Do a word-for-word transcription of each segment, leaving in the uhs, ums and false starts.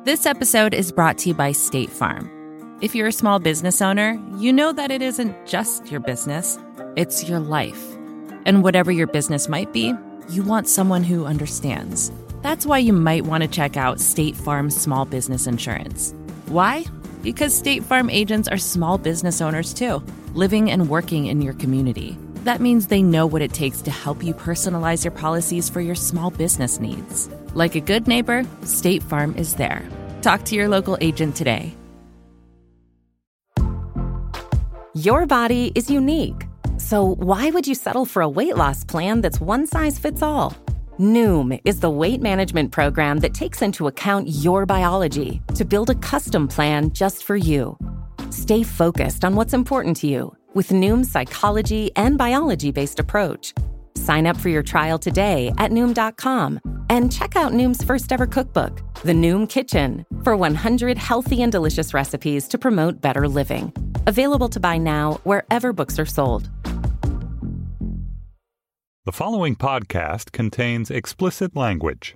This episode is brought to you by State Farm. If you're a small business owner, you know that it isn't just your business, it's your life. And whatever your business might be, you want someone who understands. That's why you might want to check out State Farm Small Business Insurance. Why? Because State Farm agents are small business owners too, living and working in your community. That means they know what it takes to help you personalize your policies for your small business needs. Like a good neighbor, State Farm is there. Talk to your local agent today. Your body is unique. So why would you settle for a weight loss plan that's one size fits all? Noom is the weight management program that takes into account your biology to build a custom plan just for you. Stay focused on what's important to you with Noom's psychology and biology-based approach. Sign up for your trial today at Noom dot com and check out Noom's first ever cookbook, The Noom Kitchen, for one hundred healthy and delicious recipes to promote better living. Available to buy now wherever books are sold. The following podcast contains explicit language.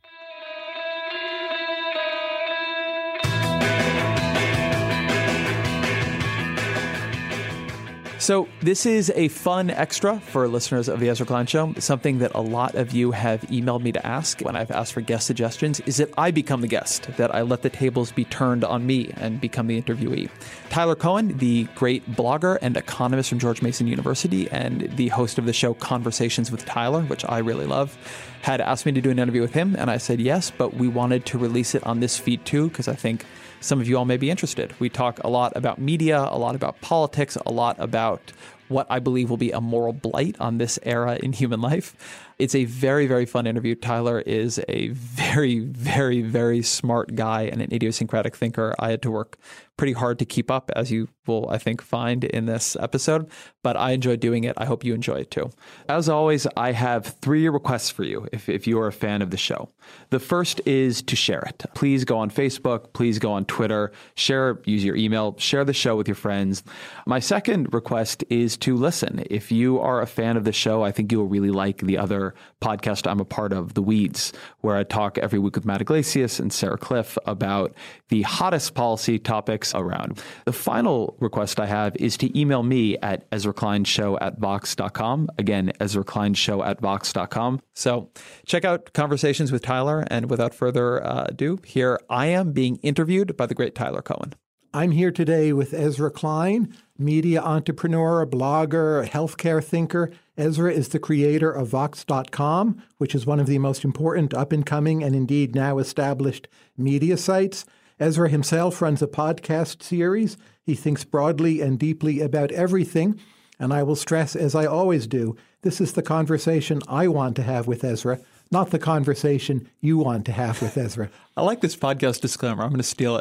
So this is a fun extra for listeners of The Ezra Klein Show. Something that a lot of you have emailed me to ask when I've asked for guest suggestions is that I become the guest, that I let the tables be turned on me and become the interviewee. Tyler Cohen, the great blogger and economist from George Mason University and the host of the show Conversations with Tyler, which I really love, had asked me to do an interview with him, and I said yes, but we wanted to release it on this feed too, because I think some of you all may be interested. We talk a lot about media, a lot about politics, a lot about what I believe will be a moral blight on this era in human life. It's a very, very fun interview. Tyler is a very, very, very smart guy and an idiosyncratic thinker. I had to work pretty hard to keep up, as you will, I think, find in this episode. But I enjoyed doing it. I hope you enjoy it too. As always, I have three requests for you if, if you are a fan of the show. The first is to share it. Please go on Facebook. Please go on Twitter. Share, use your email. Share the show with your friends. My second request is to listen. If you are a fan of the show, I think you will really like the other podcast I'm a part of, The Weeds, where I talk every week with Matt Iglesias and Sarah Cliff about the hottest policy topics around. The final request I have is to email me at ezra klein show at vox dot com. Again, ezra klein show at vox dot com. So check out Conversations with Tyler. And without further uh, ado, here I am being interviewed by the great Tyler Cohen. I'm here today with Ezra Klein, media entrepreneur, blogger, healthcare thinker. Ezra is the creator of vox dot com, which is one of the most important up-and-coming and indeed now established media sites. Ezra himself runs a podcast series. He thinks broadly and deeply about everything. And I will stress, as I always do, this is the conversation I want to have with Ezra, not the conversation you want to have with Ezra. I like this podcast disclaimer. I'm going to steal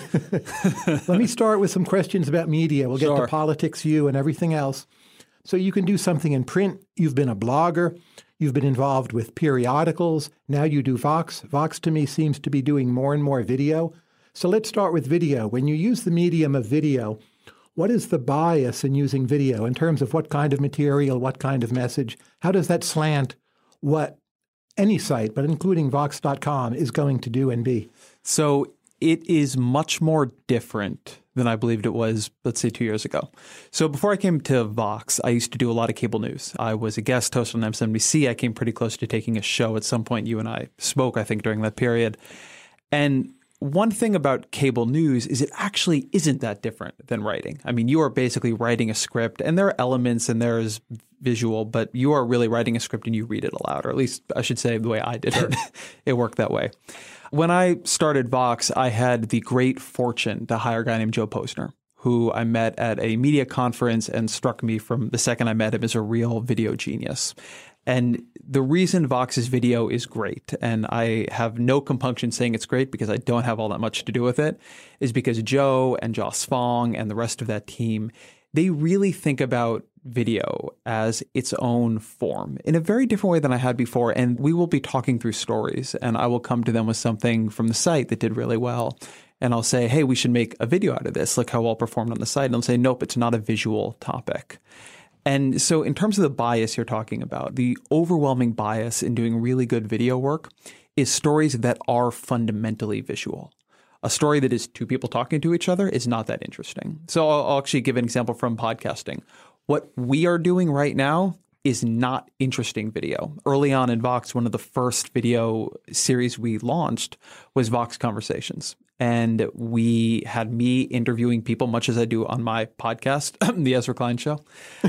it. Let me start with some questions about media. We'll get Sure. to politics, you, and everything else. So you can do something in print. You've been a blogger. You've been involved with periodicals. Now you do Vox. Vox, to me, seems to be doing more and more video. So let's start with video. When you use the medium of video, what is the bias in using video in terms of what kind of material, what kind of message? How does that slant what any site, but including vox dot com, is going to do and be? So it is much more different than I believed it was, let's say, two years ago. So before I came to Vox, I used to do a lot of cable news. I was a guest host on M S N B C. I came pretty close to taking a show at some point. You and I spoke, I think, during that period. And one thing about cable news is it actually isn't that different than writing. I mean, you are basically writing a script, and there are elements and there is visual, but you are really writing a script and you read it aloud, or at least I should say the way I did it. It worked that way. When I started Vox, I had the great fortune to hire a guy named Joe Posner, who I met at a media conference and struck me from the second I met him as a real video genius. And the reason Vox's video is great, and I have no compunction saying it's great because I don't have all that much to do with it, is because Joe and Joss Fong and the rest of that team, they really think about video as its own form in a very different way than I had before. And we will be talking through stories, and I will come to them with something from the site that did really well. And I'll say, hey, we should make a video out of this. Look how well performed on the site. And they'll say, nope, it's not a visual topic. And so in terms of the bias you're talking about, the overwhelming bias in doing really good video work is stories that are fundamentally visual. A story that is two people talking to each other is not that interesting. So I'll, I'll actually give an example from podcasting. What we are doing right now is not interesting video. Early on in Vox, one of the first video series we launched was Vox Conversations. And we had me interviewing people, much as I do on my podcast, The Ezra Klein Show.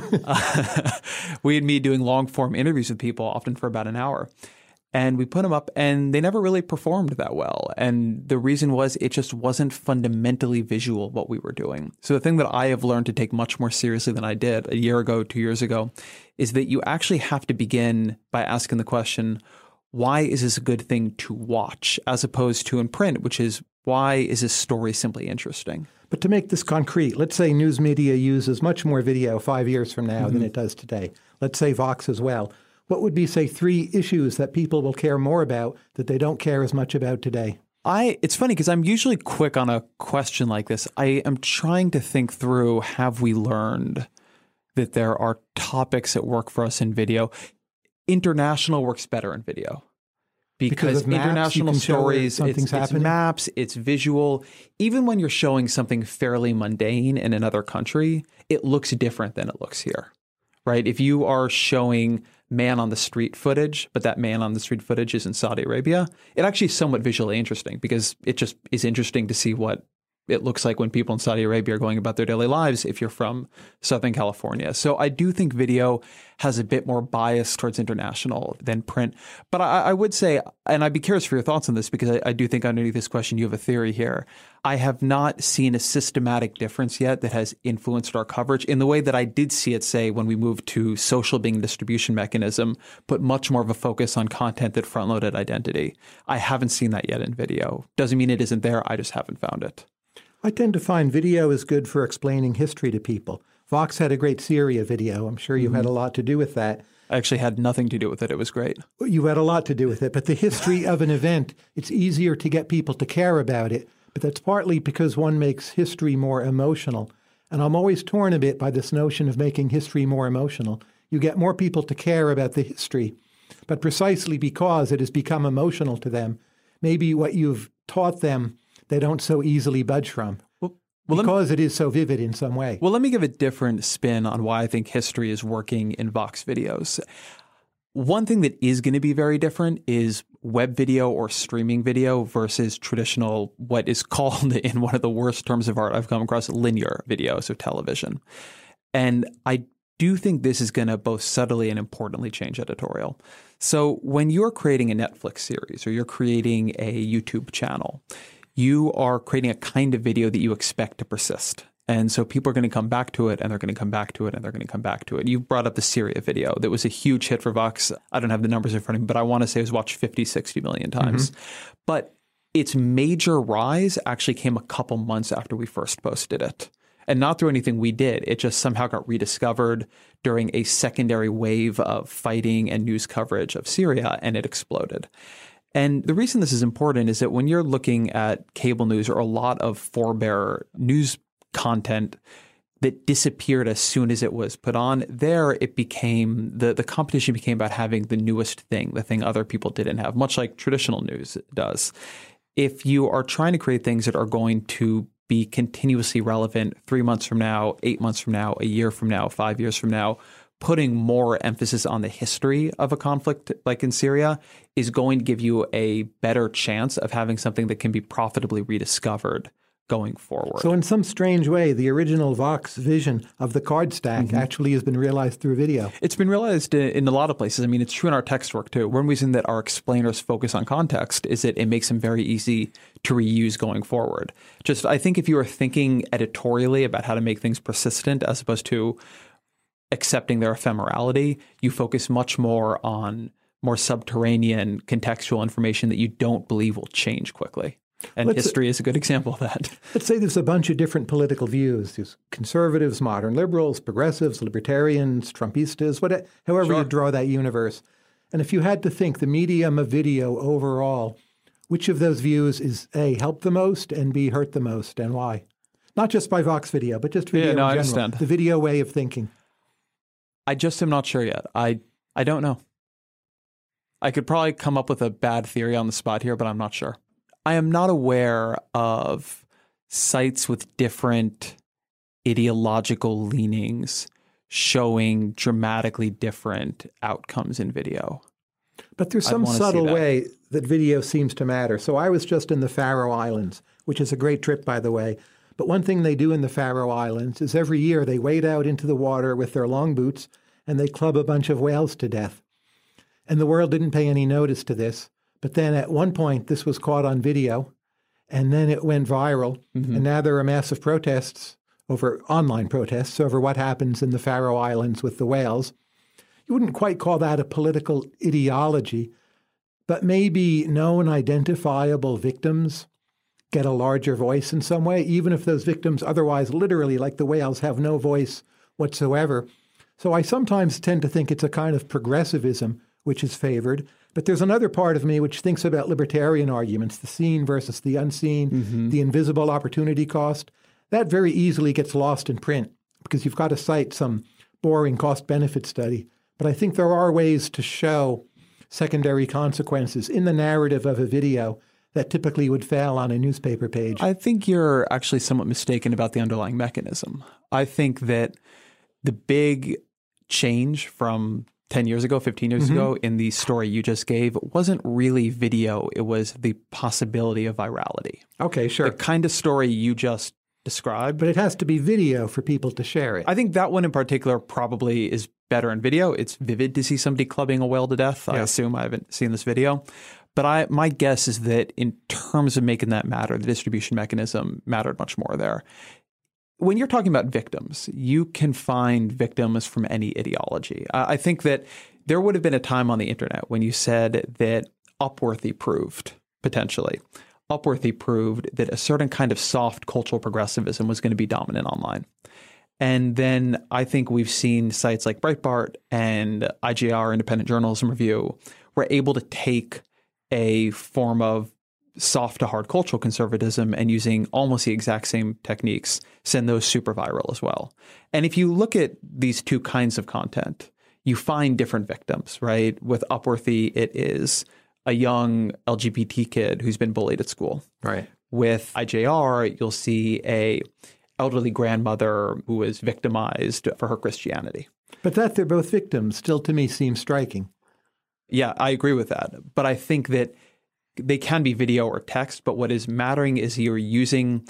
uh, we had me doing long form interviews with people, often for about an hour. And we put them up and they never really performed that well. And the reason was it just wasn't fundamentally visual what we were doing. So the thing that I have learned to take much more seriously than I did a year ago, two years ago, is that you actually have to begin by asking the question, why is this a good thing to watch, as opposed to in print, which is, why is this story simply interesting? But to make this concrete, let's say news media uses much more video five years from now mm-hmm. than it does today. Let's say Vox as well. What would be, say, three issues that people will care more about that they don't care as much about today? I it's funny because I'm usually quick on a question like this. I am trying to think through, have we learned that there are topics that work for us in video? International works better in video. Because, because maps, international stories, it's, it's maps, it's visual. Even when you're showing something fairly mundane in another country, it looks different than it looks here, right? If you are showing man on the street footage, but that man on the street footage is in Saudi Arabia, it actually is somewhat visually interesting because it just is interesting to see what it looks like when people in Saudi Arabia are going about their daily lives if you're from Southern California. So I do think video has a bit more bias towards international than print. But I, I would say, and I'd be curious for your thoughts on this, because I, I do think underneath this question you have a theory here. I have not seen a systematic difference yet that has influenced our coverage in the way that I did see it, say, when we moved to social being a distribution mechanism, put much more of a focus on content that front-loaded identity. I haven't seen that yet in video. Doesn't mean it isn't there. I just haven't found it. I tend to find video is good for explaining history to people. Vox had a great Syria video. I'm sure you mm-hmm. had a lot to do with that. I actually had nothing to do with it. It was great. You had a lot to do with it. But the history of an event, it's easier to get people to care about it. But that's partly because one makes history more emotional. And I'm always torn a bit by this notion of making history more emotional. You get more people to care about the history. But precisely because it has become emotional to them, maybe what you've taught them they don't so easily budge from, well, well, because me, it is so vivid in some way. Well, let me give a different spin on why I think history is working in Vox videos. One thing that is going to be very different is web video or streaming video versus traditional, what is called in one of the worst terms of art I've come across, linear video, so television. And I do think this is going to both subtly and importantly change editorial. So when you're creating a Netflix series or you're creating a YouTube channel, you are creating a kind of video that you expect to persist. And so people are going to come back to it and they're going to come back to it and they're going to come back to it. You brought up the Syria video. That was a huge hit for Vox. I don't have the numbers in front of me, but I want to say it was watched fifty, sixty million times. Mm-hmm. But its major rise actually came a couple months after we first posted it. And not through anything we did. It just somehow got rediscovered during a secondary wave of fighting and news coverage of Syria, and it exploded. And the reason this is important is that when you're looking at cable news or a lot of forebearer news content that disappeared as soon as it was put on, there it became, the, the competition became about having the newest thing, the thing other people didn't have, much like traditional news does. If you are trying to create things that are going to be continuously relevant three months from now, eight months from now, a year from now, five years from now, putting more emphasis on the history of a conflict like in Syria is going to give you a better chance of having something that can be profitably rediscovered going forward. So in some strange way, the original Vox vision of the card stack mm-hmm. actually has been realized through video. It's been realized in a lot of places. I mean, it's true in our text work too. One reason that our explainers focus on context is that it makes them very easy to reuse going forward. Just, I think if you are thinking editorially about how to make things persistent as opposed to accepting their ephemerality, you focus much more on more subterranean contextual information that you don't believe will change quickly. And let's, history is a good example of that. Let's say there's a bunch of different political views. There's conservatives, modern liberals, progressives, libertarians, Trumpistas, whatever, however sure. you draw that universe. And if you had to think the medium of video overall, which of those views is A, help the most, and B, hurt the most, and why? Not just by Vox video, but just video yeah, no, in general. I understand. The video way of thinking. I just am not sure yet. I I don't know. I could probably come up with a bad theory on the spot here, but I'm not sure. I am not aware of sites with different ideological leanings showing dramatically different outcomes in video. But there's some subtle that. way that video seems to matter. So I was just in the Faroe Islands, which is a great trip, by the way. But one thing they do in the Faroe Islands is every year they wade out into the water with their long boots and they club a bunch of whales to death. And the world didn't pay any notice to this. But then at one point, this was caught on video, and then it went viral. Mm-hmm. And now there are massive protests over online protests over what happens in the Faroe Islands with the whales. You wouldn't quite call that a political ideology, but maybe known identifiable victims get a larger voice in some way, even if those victims otherwise literally, like the whales, have no voice whatsoever. So I sometimes tend to think it's a kind of progressivism which is favored. But there's another part of me which thinks about libertarian arguments, the seen versus the unseen, mm-hmm. the invisible opportunity cost. That very easily gets lost in print because you've got to cite some boring cost-benefit study. But I think there are ways to show secondary consequences in the narrative of a video that typically would fail on a newspaper page. I think you're actually somewhat mistaken about the underlying mechanism. I think that the big change from ten years ago, fifteen years mm-hmm. ago in the story you just gave wasn't really video. It was the possibility of virality. Okay, sure. The kind of story you just described. But it has to be video for people to share it. I think that one in particular probably is better in video. It's vivid to see somebody clubbing a whale to death. Yeah. I assume I haven't seen this video. But I, my guess is that in terms of making that matter, the distribution mechanism mattered much more there. When you're talking about victims, you can find victims from any ideology. I think that there would have been a time on the internet when you said that Upworthy proved, potentially, Upworthy proved that a certain kind of soft cultural progressivism was going to be dominant online. And then I think we've seen sites like Breitbart and I J R, Independent Journalism Review, were able to take a form of soft to hard cultural conservatism and using almost the exact same techniques, send those super viral as well. And if you look at these two kinds of content, you find different victims, right? With Upworthy, it is a young L G B T kid who's been bullied at school. Right. With I J R, you'll see a elderly grandmother who was victimized for her Christianity. But that they're both victims still to me seems striking. Yeah, I agree with that. But I think that they can be video or text, but what is mattering is you're using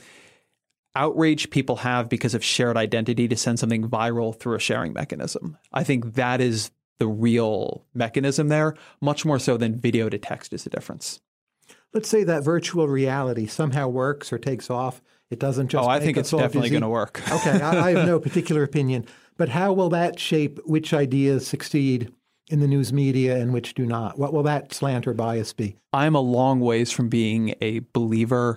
outrage people have because of shared identity to send something viral through a sharing mechanism. I think that is the real mechanism there, much more so than video to text is the difference. Let's say that virtual reality somehow works or takes off. It doesn't just Oh, I think it's definitely going to work. Okay, I, I have no particular opinion. But how will that shape which ideas succeed in the news media and which do not? What will that slant or bias be? I'm a long ways from being a believer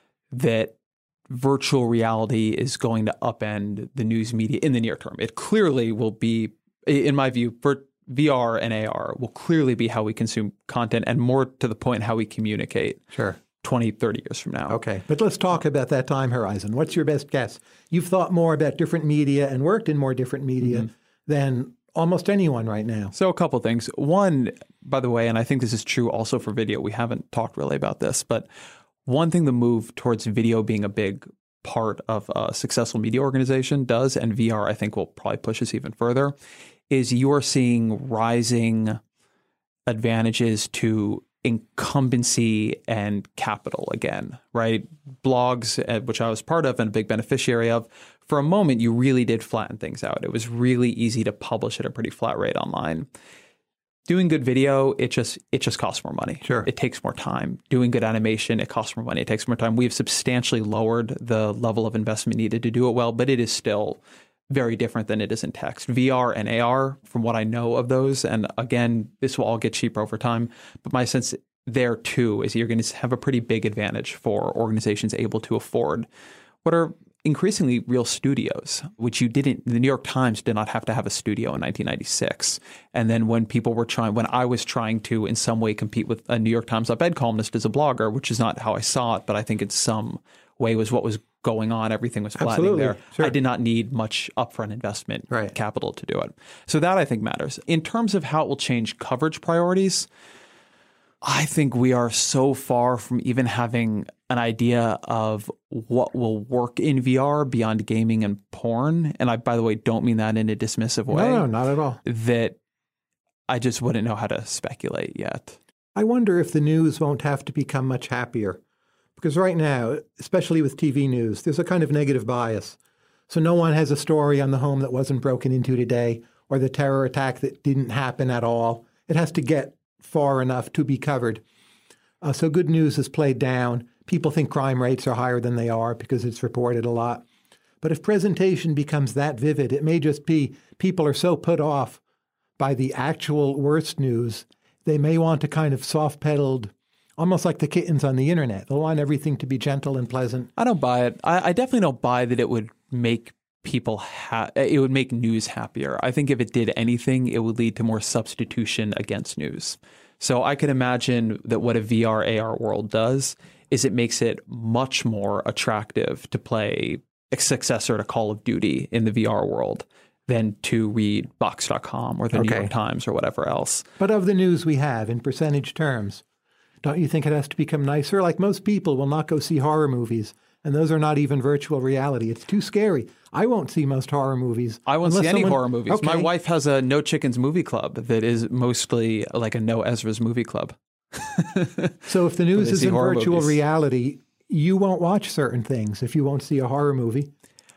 that virtual reality is going to upend the news media in the near term. It clearly will be, in my view, V R and A R will clearly be how we consume content and more to the point how we communicate. Sure. twenty, thirty years from now. Okay. But let's talk about that time horizon. What's your best guess? You've thought more about different media and worked in more different media mm-hmm. than almost anyone right now. So a couple things. One, by the way, and I think this is true also for video. We haven't talked really about this, but one thing the move towards video being a big part of a successful media organization does, and V R I think will probably push us even further, is you're seeing rising advantages to incumbency and capital again, right? Blogs, which I was part of and a big beneficiary of, for a moment, you really did flatten things out. It was really easy to publish at a pretty flat rate online. Doing good video, it just it just costs more money. Sure. It takes more time. Doing good animation, it costs more money. It takes more time. We've substantially lowered the level of investment needed to do it well, but it is still very different than it is in text. V R and A R, from what I know of those, and again, this will all get cheaper over time, but my sense there too is you're going to have a pretty big advantage for organizations able to afford what are increasingly real studios, which you didn't, the New York Times did not have to have a studio in nineteen ninety-six. And then when people were trying, when I was trying to in some way compete with a New York Times op-ed columnist as a blogger, which is not how I saw it, but I think in some way was what was going on. Everything was flattening Absolutely. there. Sure. I did not need much upfront investment right. capital to do it. So that I think matters. In terms of how it will change coverage priorities, I think we are so far from even having an idea of what will work in V R beyond gaming and porn. And I, by the way, don't mean that in a dismissive way. No, no, not at all. That I just wouldn't know how to speculate yet. I wonder if the news won't have to become much happier. Because right now, especially with T V news, there's a kind of negative bias. So no one has a story on the home that wasn't broken into today or the terror attack that didn't happen at all. It has to get far enough to be covered. Uh, so good news is played down. People think crime rates are higher than they are because it's reported a lot. But if presentation becomes that vivid, it may just be people are so put off by the actual worst news, they may want to kind of soft-pedaled, almost like the kittens on the internet. They'll want everything to be gentle and pleasant. I don't buy it. I, I definitely don't buy that it would make people, ha- it would make news happier. I think if it did anything, it would lead to more substitution against news. So I can imagine that what a V R A R world does is it makes it much more attractive to play a successor to Call of Duty in the V R world than to read Box dot com or the Okay. New York Times or whatever else. But of the news we have in percentage terms, don't you think it has to become nicer? Like most people will not go see horror movies, and those are not even virtual reality. It's too scary. I won't see most horror movies. I won't see unless any someone- horror movies. Okay. My wife has a No Chickens movie club that is mostly like a No Ezra's movie club. So if the news they is see in horror virtual movies. reality, you won't watch certain things if you won't see a horror movie.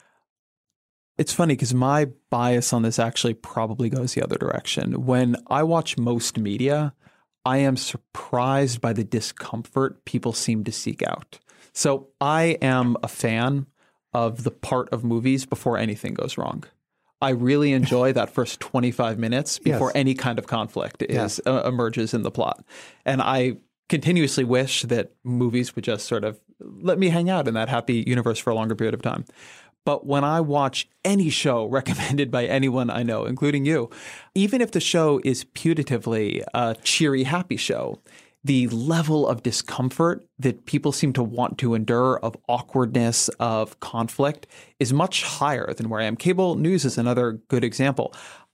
It's funny because my bias on this actually probably goes the other direction. When I watch most media, I am surprised by the discomfort people seem to seek out. So I am a fan of the part of movies before anything goes wrong. I really enjoy that first twenty-five minutes before Yes. any kind of conflict is Yes. uh, emerges in the plot. And I continuously wish that movies would just sort of let me hang out in that happy universe for a longer period of time. But when I watch any show recommended by anyone I know, including you, even if the show is putatively a cheery, happy show, the level of discomfort that people seem to want to endure, of awkwardness, of conflict, is much higher than where I am. Cable news is another good example.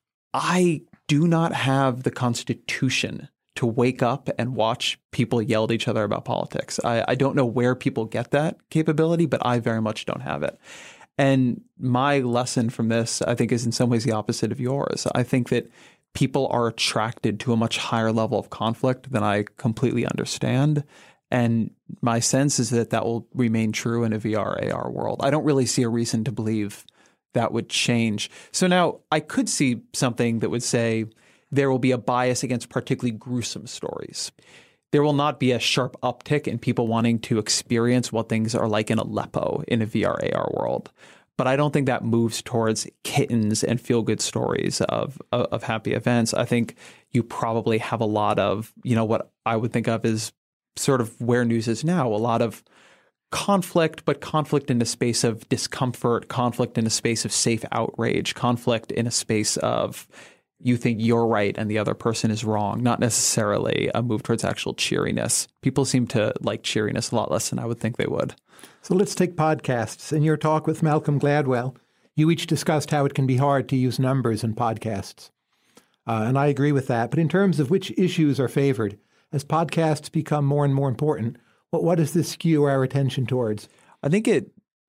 I do not have the constitution to wake up and watch people yell at each other about politics. I, I don't know where people get that capability, but I very much don't have it. And my lesson from this, I think, is in some ways the opposite of yours. I think that people are attracted to a much higher level of conflict than I completely understand. And my sense is that that will remain true in a V R A R world. I don't really see a reason to believe that would change. So now I could see something that would say there will be a bias against particularly gruesome stories. There will not be a sharp uptick in people wanting to experience what things are like in Aleppo in a V R A R world. But I don't think that moves towards kittens and feel-good stories of, of of happy events. I think you probably have a lot of, you know, what I would think of as sort of where news is now, a lot of conflict, but conflict in a space of discomfort, conflict in a space of safe outrage, conflict in a space of you think you're right and the other person is wrong, not necessarily a move towards actual cheeriness. People seem to like cheeriness a lot less than I would think they would. So let's take podcasts. In your talk with Malcolm Gladwell, you each discussed how it can be hard to use numbers in podcasts. Uh, and I agree with that. But in terms of which issues are favored, as podcasts become more and more important, what, what does this skew our attention towards? I think it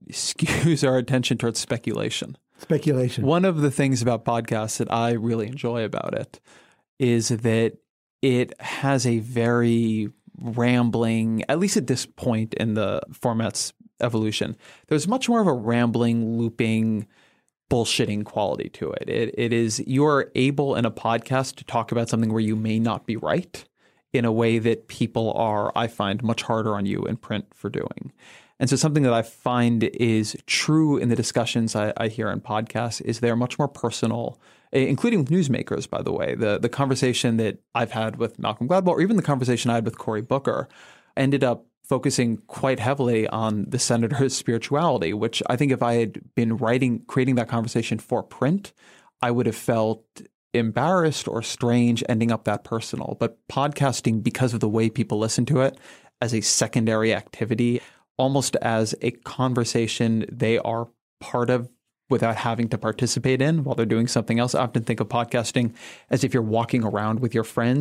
skews our attention towards speculation. Speculation. One of the things about podcasts that I really enjoy about it is that it has a very rambling, at least at this point in the format's evolution, there's much more of a rambling, looping, bullshitting quality to it. It it is, you are able in a podcast to talk about something where you may not be right in a way that people are, I find, much harder on you in print for doing. And so something that I find is true in the discussions I, I hear in podcasts is they're much more personal, including newsmakers, by the way. The the conversation that I've had with Malcolm Gladwell, or even the conversation I had with Cory Booker, ended up focusing quite heavily on the senator's spirituality, which I think if I had been writing, creating that conversation for print, I would have felt embarrassed or strange ending up that personal. But podcasting, because of the way people listen to it as a secondary activity, almost as a conversation they are part of without having to participate in while they're doing something else. I often think of podcasting as if you're walking around with your friends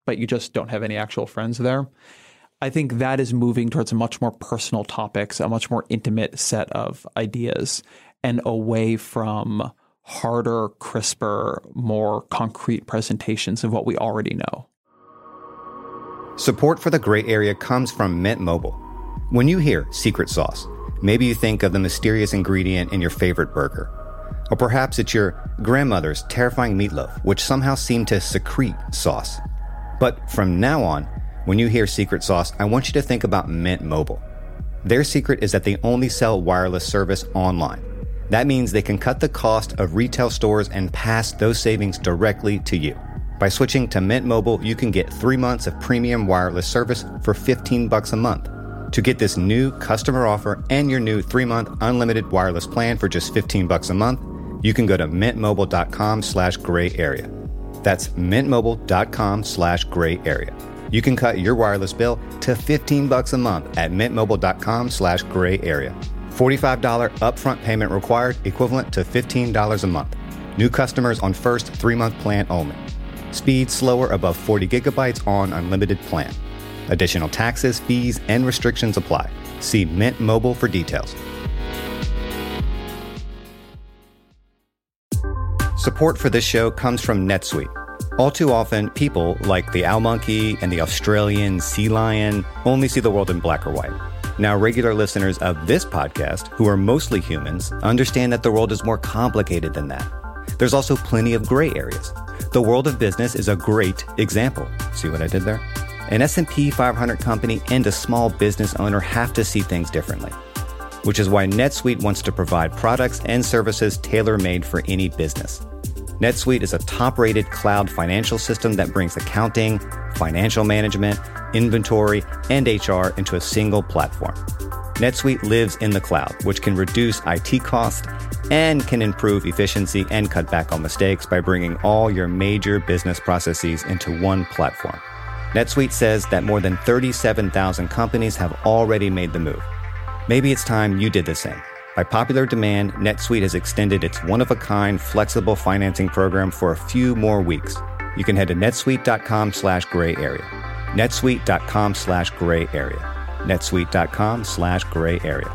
but you just don't have any actual friends there. I think that is moving towards a much more personal topics, a much more intimate set of ideas, and away from harder, crisper, more concrete presentations of what we already know. Support for the gray area comes from Mint Mobile. When you hear secret sauce, maybe you think of the mysterious ingredient in your favorite burger. Or perhaps it's your grandmother's terrifying meatloaf, which somehow seemed to secrete sauce. But from now on, when you hear secret sauce, I want you to think about Mint Mobile. Their secret is that they only sell wireless service online. That means they can cut the cost of retail stores and pass those savings directly to you. By switching to Mint Mobile, you can get three months of premium wireless service for fifteen bucks a month. To get this new customer offer and your new three-month unlimited wireless plan for just fifteen bucks a month, you can go to mintmobile.com slash gray area. That's mintmobile.com slash gray area. You can cut your wireless bill to fifteen bucks a month at mintmobile.com slash gray area. forty-five dollars upfront payment required, equivalent to fifteen dollars a month. New customers on first three-month plan only. Speed slower above forty gigabytes on unlimited plan. Additional taxes, fees, and restrictions apply. See Mint Mobile for details. Support for this show comes from NetSuite. All too often, people like the owl monkey and the Australian sea lion only see the world in black or white. Now, regular listeners of this podcast, who are mostly humans, understand that the world is more complicated than that. There's also plenty of gray areas. The world of business is a great example. See what I did there? An S and P five hundred company and a small business owner have to see things differently, which is why NetSuite wants to provide products and services tailor-made for any business. NetSuite is a top-rated cloud financial system that brings accounting, financial management, inventory, and H R into a single platform. NetSuite lives in the cloud, which can reduce I T costs and can improve efficiency and cut back on mistakes by bringing all your major business processes into one platform. NetSuite says that more than thirty-seven thousand companies have already made the move. Maybe it's time you did the same. By popular demand, NetSuite has extended its one-of-a-kind flexible financing program for a few more weeks. You can head to netsuite.com slash gray area. netsuite.com slash gray area. netsuite.com slash gray area.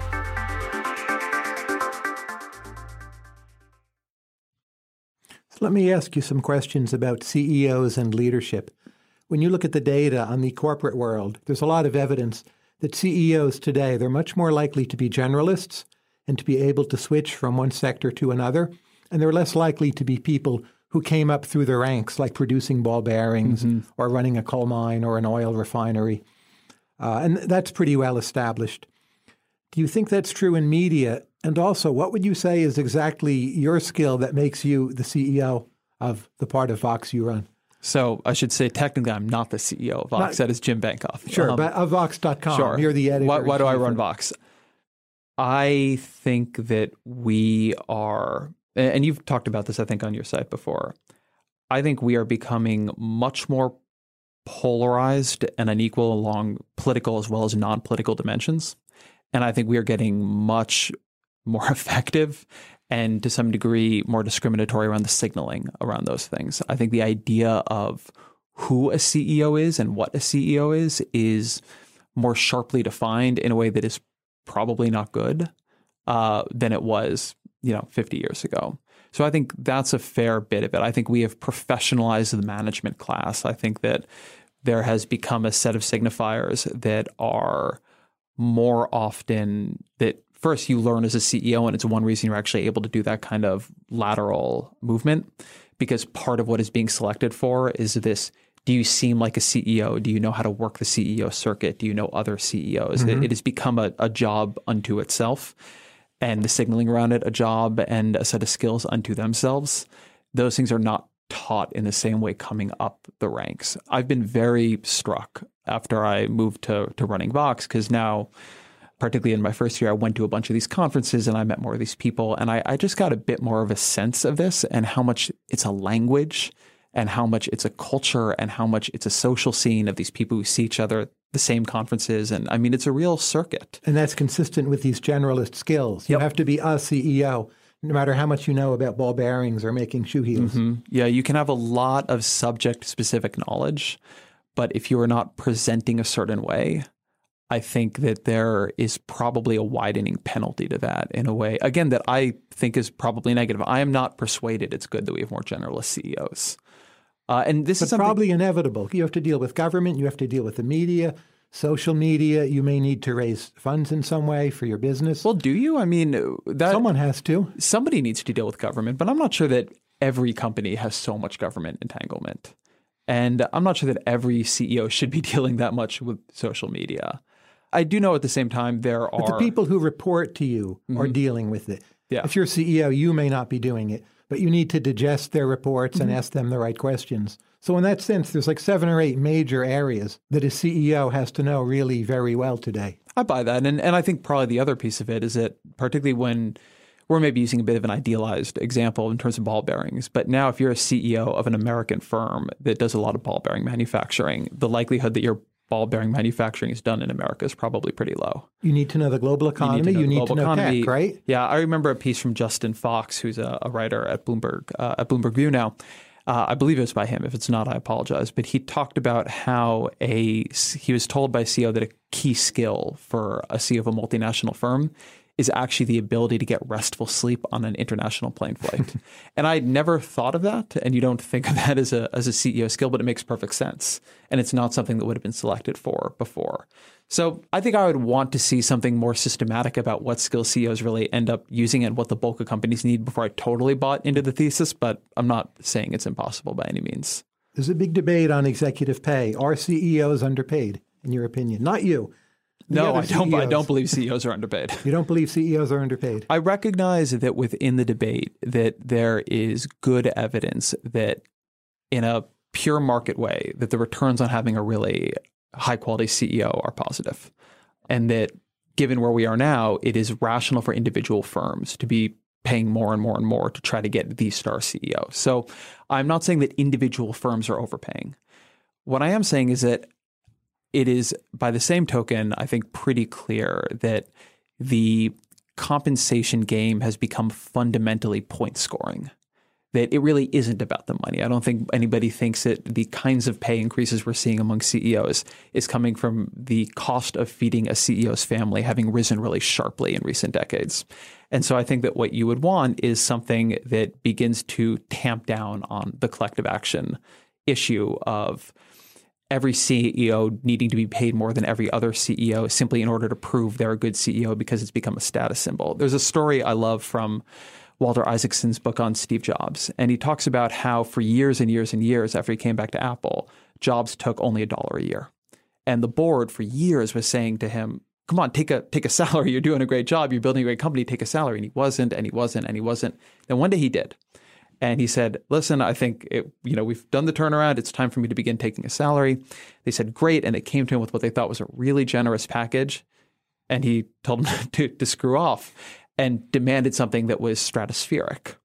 So let me ask you some questions about C E Os and leadership. When you look at the data on the corporate world, there's a lot of evidence that C E Os today, they're much more likely to be generalists and to be able to switch from one sector to another. And they're less likely to be people who came up through the ranks, like producing ball bearings mm-hmm. or running a coal mine or an oil refinery. Uh, and that's pretty well established. Do you think that's true in media? And also, what would you say is exactly your skill that makes you the C E O of the part of Vox you run? So I should say, technically, I'm not the C E O of Vox. Not, that is Jim Bankoff. Sure, um, but of Vox dot com. Sure. You're the editor. Why, why do I run Vox? I think that we are, and you've talked about this, I think, on your site before. I think we are becoming much more polarized and unequal along political as well as non-political dimensions. And I think we are getting much more effective and to some degree more discriminatory around the signaling around those things. I think the idea of who a C E O is and what a C E O is is more sharply defined in a way that is probably not good uh, than it was, you know, fifty years ago. So I think that's a fair bit of it. I think we have professionalized the management class. I think that there has become a set of signifiers that are more often that first you learn as a C E O, and it's one reason you're actually able to do that kind of lateral movement, because part of what is being selected for is this: do you seem like a C E O? Do you know how to work the C E O circuit? Do you know other C E Os? Mm-hmm. It, it has become a, a job unto itself, and the signaling around it, a job and a set of skills unto themselves. Those things are not taught in the same way coming up the ranks. I've been very struck after I moved to, to running Vox, because now, particularly in my first year, I went to a bunch of these conferences and I met more of these people. And I, I just got a bit more of a sense of this and how much it's a language and how much it's a culture and how much it's a social scene of these people who see each other at the same conferences. And I mean, it's a real circuit. And that's consistent with these generalist skills. You yep. have to be a C E O, no matter how much you know about ball bearings or making shoe heels. Mm-hmm. Yeah, you can have a lot of subject-specific knowledge, But if you are not presenting a certain way, I think that there is probably a widening penalty to that in a way, again, that I think is probably negative. I am not persuaded it's good that we have more generalist C E Os. Uh, and this but is something probably inevitable. You have to deal with government. You have to deal with the media, social media. You may need to raise funds in some way for your business. Well, do you? I mean, that, someone has to. Somebody needs to deal with government, but I'm not sure that every company has so much government entanglement. And I'm not sure that every C E O should be dealing that much with social media. I do know at the same time there are... But the people who report to you mm-hmm. are dealing with it. Yeah. If you're C E O, you may not be doing it, but you need to digest their reports mm-hmm. and ask them the right questions. So in that sense, there's like seven or eight major areas that a C E O has to know really very well today. I buy that. And, and I think probably the other piece of it is that particularly when we're maybe using a bit of an idealized example in terms of ball bearings, but now if you're a C E O of an American firm that does a lot of ball bearing manufacturing, the likelihood that your ball bearing manufacturing is done in America is probably pretty low. You need to know the global economy. You need to know, you need to know economy. Tech, right? Yeah, I remember a piece from Justin Fox, who's a, a writer at Bloomberg, uh, at Bloomberg View now. Uh, I believe it was by him. If it's not, I apologize. But he talked about how a he was told by a C E O that a key skill for a C E O of a multinational firm is actually the ability to get restful sleep on an international plane flight. And I'd never thought of that. And you don't think of that as a as a C E O skill, but it makes perfect sense. And it's not something that would have been selected for before. So I think I would want to see something more systematic about what skills C E Os really end up using and what the bulk of companies need before I totally bought into the thesis. But I'm not saying it's impossible by any means. There's a big debate on executive pay. Are C E Os underpaid, in your opinion? Not you. No, I don't, I don't believe C E Os are underpaid. You don't believe C E Os are underpaid? I recognize that within the debate that there is good evidence that in a pure market way, that the returns on having a really high-quality C E O are positive. And that given where we are now, it is rational for individual firms to be paying more and more and more to try to get the star C E O. So I'm not saying that individual firms are overpaying. What I am saying is that it is, by the same token, I think pretty clear that the compensation game has become fundamentally point scoring, that it really isn't about the money. I don't think anybody thinks that the kinds of pay increases we're seeing among C E Os is coming from the cost of feeding a C E O's family having risen really sharply in recent decades. And so I think that what you would want is something that begins to tamp down on the collective action issue of every C E O needing to be paid more than every other C E O simply in order to prove they're a good C E O because it's become a status symbol. There's a story I love from Walter Isaacson's book on Steve Jobs. And he talks about how for years and years and years after he came back to Apple, Jobs took only a dollar a year. And the board for years was saying to him, come on, take a take a salary. You're doing a great job. You're building a great company. Take a salary. And he wasn't, and he wasn't, and he wasn't. Then one day he did. And he said, listen, I think, it, you know, we've done the turnaround. It's time for me to begin taking a salary. They said, great. And it came to him with what they thought was a really generous package. And he told them to, to screw off and demanded something that was stratospheric.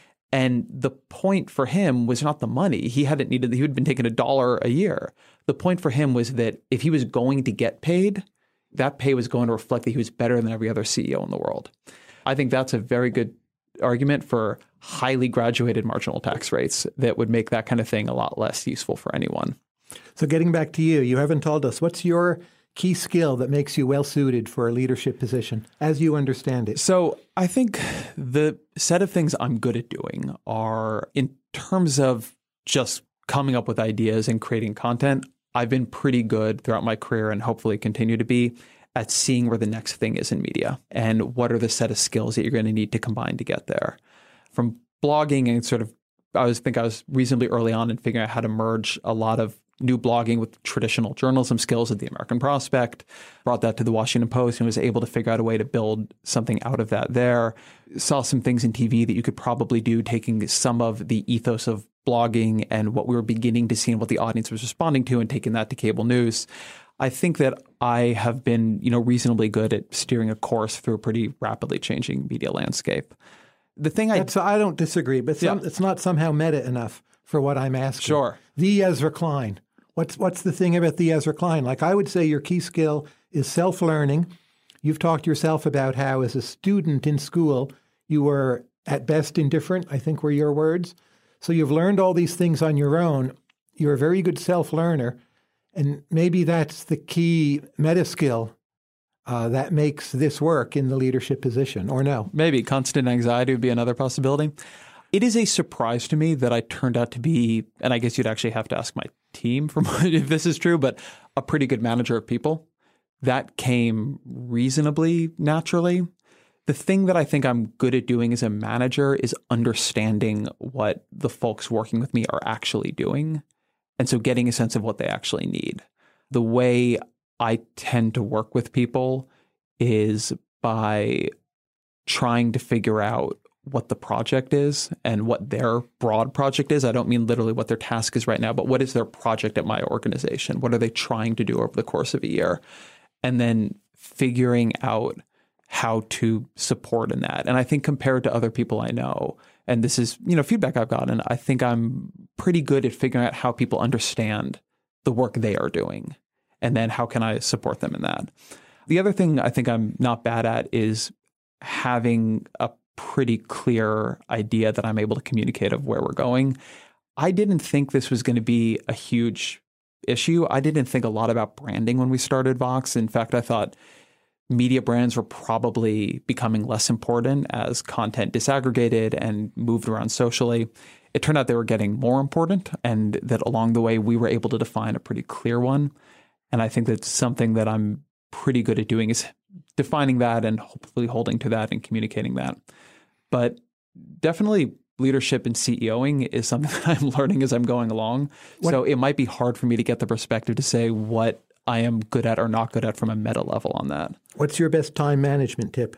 And the point for him was not the money. He hadn't needed, he had been taking a dollar a year. The point for him was that if he was going to get paid, that pay was going to reflect that he was better than every other C E O in the world. I think that's a very good argument for highly graduated marginal tax rates that would make that kind of thing a lot less useful for anyone. So getting back to you, you haven't told us, what's your key skill that makes you well suited for a leadership position as you understand it? So I think the set of things I'm good at doing are in terms of just coming up with ideas and creating content. I've been pretty good throughout my career and hopefully continue to be at seeing where the next thing is in media and what are the set of skills that you're going to need to combine to get there. From blogging and sort of, I was think I was reasonably early on in figuring out how to merge a lot of new blogging with traditional journalism skills at the American Prospect, brought that to the Washington Post and was able to figure out a way to build something out of that there. Saw some things in T V that you could probably do, taking some of the ethos of blogging and what we were beginning to see and what the audience was responding to and taking that to cable news. I think that I have been, you know, reasonably good at steering a course through a pretty rapidly changing media landscape. The thing I That's, I don't disagree, but some, yeah. it's not somehow meta enough for what I'm asking. Sure. The Ezra Klein. What's what's the thing about the Ezra Klein? Like I would say your key skill is self-learning. You've talked yourself about how as a student in school, you were at best indifferent, I think were your words. So you've learned all these things on your own. You're a very good self-learner. And maybe that's the key meta skill uh, that makes this work in the leadership position, or no? Maybe constant anxiety would be another possibility. It is a surprise to me that I turned out to be, and I guess you'd actually have to ask my team from if this is true, but a pretty good manager of people. That came reasonably naturally. The thing that I think I'm good at doing as a manager is understanding what the folks working with me are actually doing. And so getting a sense of what they actually need. The way I tend to work with people is by trying to figure out what the project is and what their broad project is. I don't mean literally what their task is right now, but what is their project at my organization? What are they trying to do over the course of a year? And then figuring out how to support in that. And I think compared to other people I know, and this is, you know, feedback I've gotten, I think I'm pretty good at figuring out how people understand the work they are doing. And then how can I support them in that? The other thing I think I'm not bad at is having a pretty clear idea that I'm able to communicate of where we're going. I didn't think this was going to be a huge issue. I didn't think a lot about branding when we started Vox. In fact, I thought media brands were probably becoming less important as content disaggregated and moved around socially. It turned out they were getting more important, and that along the way we were able to define a pretty clear one. And I think that's something that I'm pretty good at doing, is defining that and hopefully holding to that and communicating that. But definitely leadership and CEOing is something that I'm learning as I'm going along. What? So it might be hard for me to get the perspective to say what I am good at or not good at from a meta level on that. What's your best time management tip?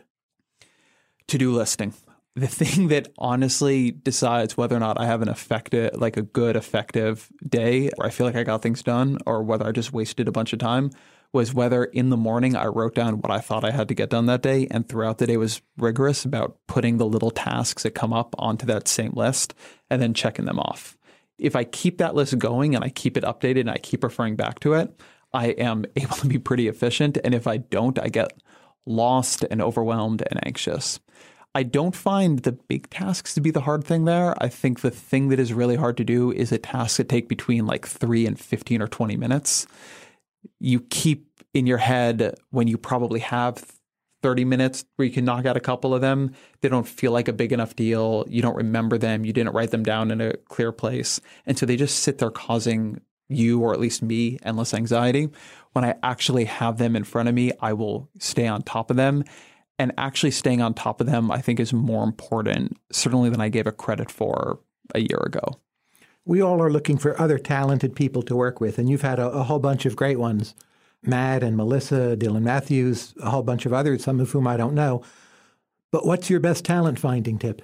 To-do listing. The thing that honestly decides whether or not I have an effective, like a good, effective day where I feel like I got things done, or whether I just wasted a bunch of time, was whether in the morning I wrote down what I thought I had to get done that day, and throughout the day was rigorous about putting the little tasks that come up onto that same list and then checking them off. If I keep that list going and I keep it updated and I keep referring back to it, I am able to be pretty efficient. And if I don't, I get lost and overwhelmed and anxious. I don't find the big tasks to be the hard thing there. I think the thing that is really hard to do is a task that take between like three and fifteen or twenty minutes. You keep in your head when you probably have thirty minutes where you can knock out a couple of them. They don't feel like a big enough deal. You don't remember them. You didn't write them down in a clear place. And so they just sit there causing you, or at least me, endless anxiety. When I actually have them in front of me, I will stay on top of them. And actually staying on top of them, I think, is more important, certainly than I gave it credit for a year ago. We all are looking for other talented people to work with, and you've had a, a whole bunch of great ones. Matt and Melissa, Dylan Matthews, a whole bunch of others, some of whom I don't know. But what's your best talent finding tip?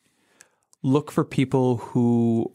Look for people who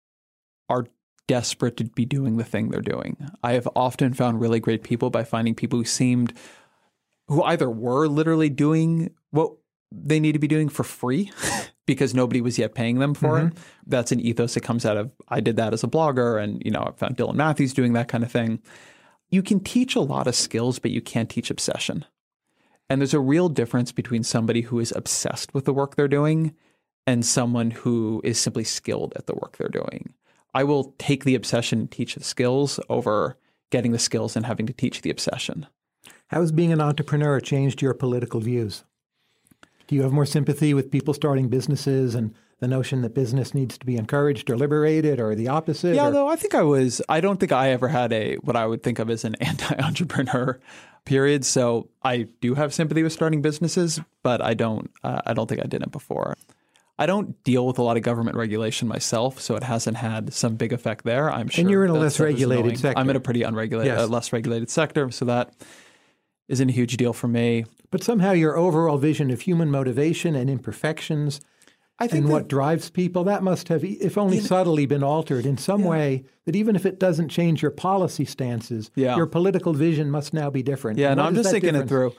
are desperate to be doing the thing they're doing. I have often found really great people by finding people who seemed, who either were literally doing what they need to be doing for free because nobody was yet paying them for mm-hmm. it. That's an ethos that comes out of, I did that as a blogger, and, you know, I found Dylan Matthews doing that kind of thing. You can teach a lot of skills, but you can't teach obsession. And there's a real difference between somebody who is obsessed with the work they're doing and someone who is simply skilled at the work they're doing. I will take the obsession and teach the skills over getting the skills and having to teach the obsession. How has being an entrepreneur changed your political views? Do you have more sympathy with people starting businesses and the notion that business needs to be encouraged or liberated, or the opposite? Yeah, or? though I think I was, I don't think I ever had a, what I would think of as an anti-entrepreneur period. So I do have sympathy with starting businesses, but I don't, uh, I don't think I did it before. I don't deal with a lot of government regulation myself, so it hasn't had some big effect there, I'm sure. And you're in a less regulated sector. I'm in a pretty unregulated, yes. uh, less regulated sector, so that isn't a huge deal for me. But somehow your overall vision of human motivation and imperfections I think and that, what drives people, that must have, if only you know, subtly, been altered in some yeah. way, that even if it doesn't change your policy stances, yeah. your political vision must now be different. Yeah, and no, I'm just thinking difference? it through.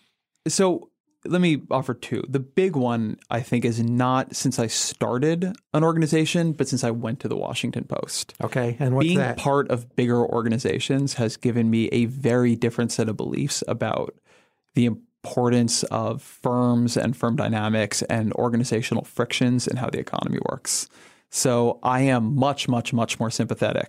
So let me offer two. The big one, I think, is not since I started an organization, but since I went to the Washington Post. Okay, and what's Being that? Being part of bigger organizations has given me a very different set of beliefs about the importance of firms and firm dynamics and organizational frictions and how the economy works. So I am much, much, much more sympathetic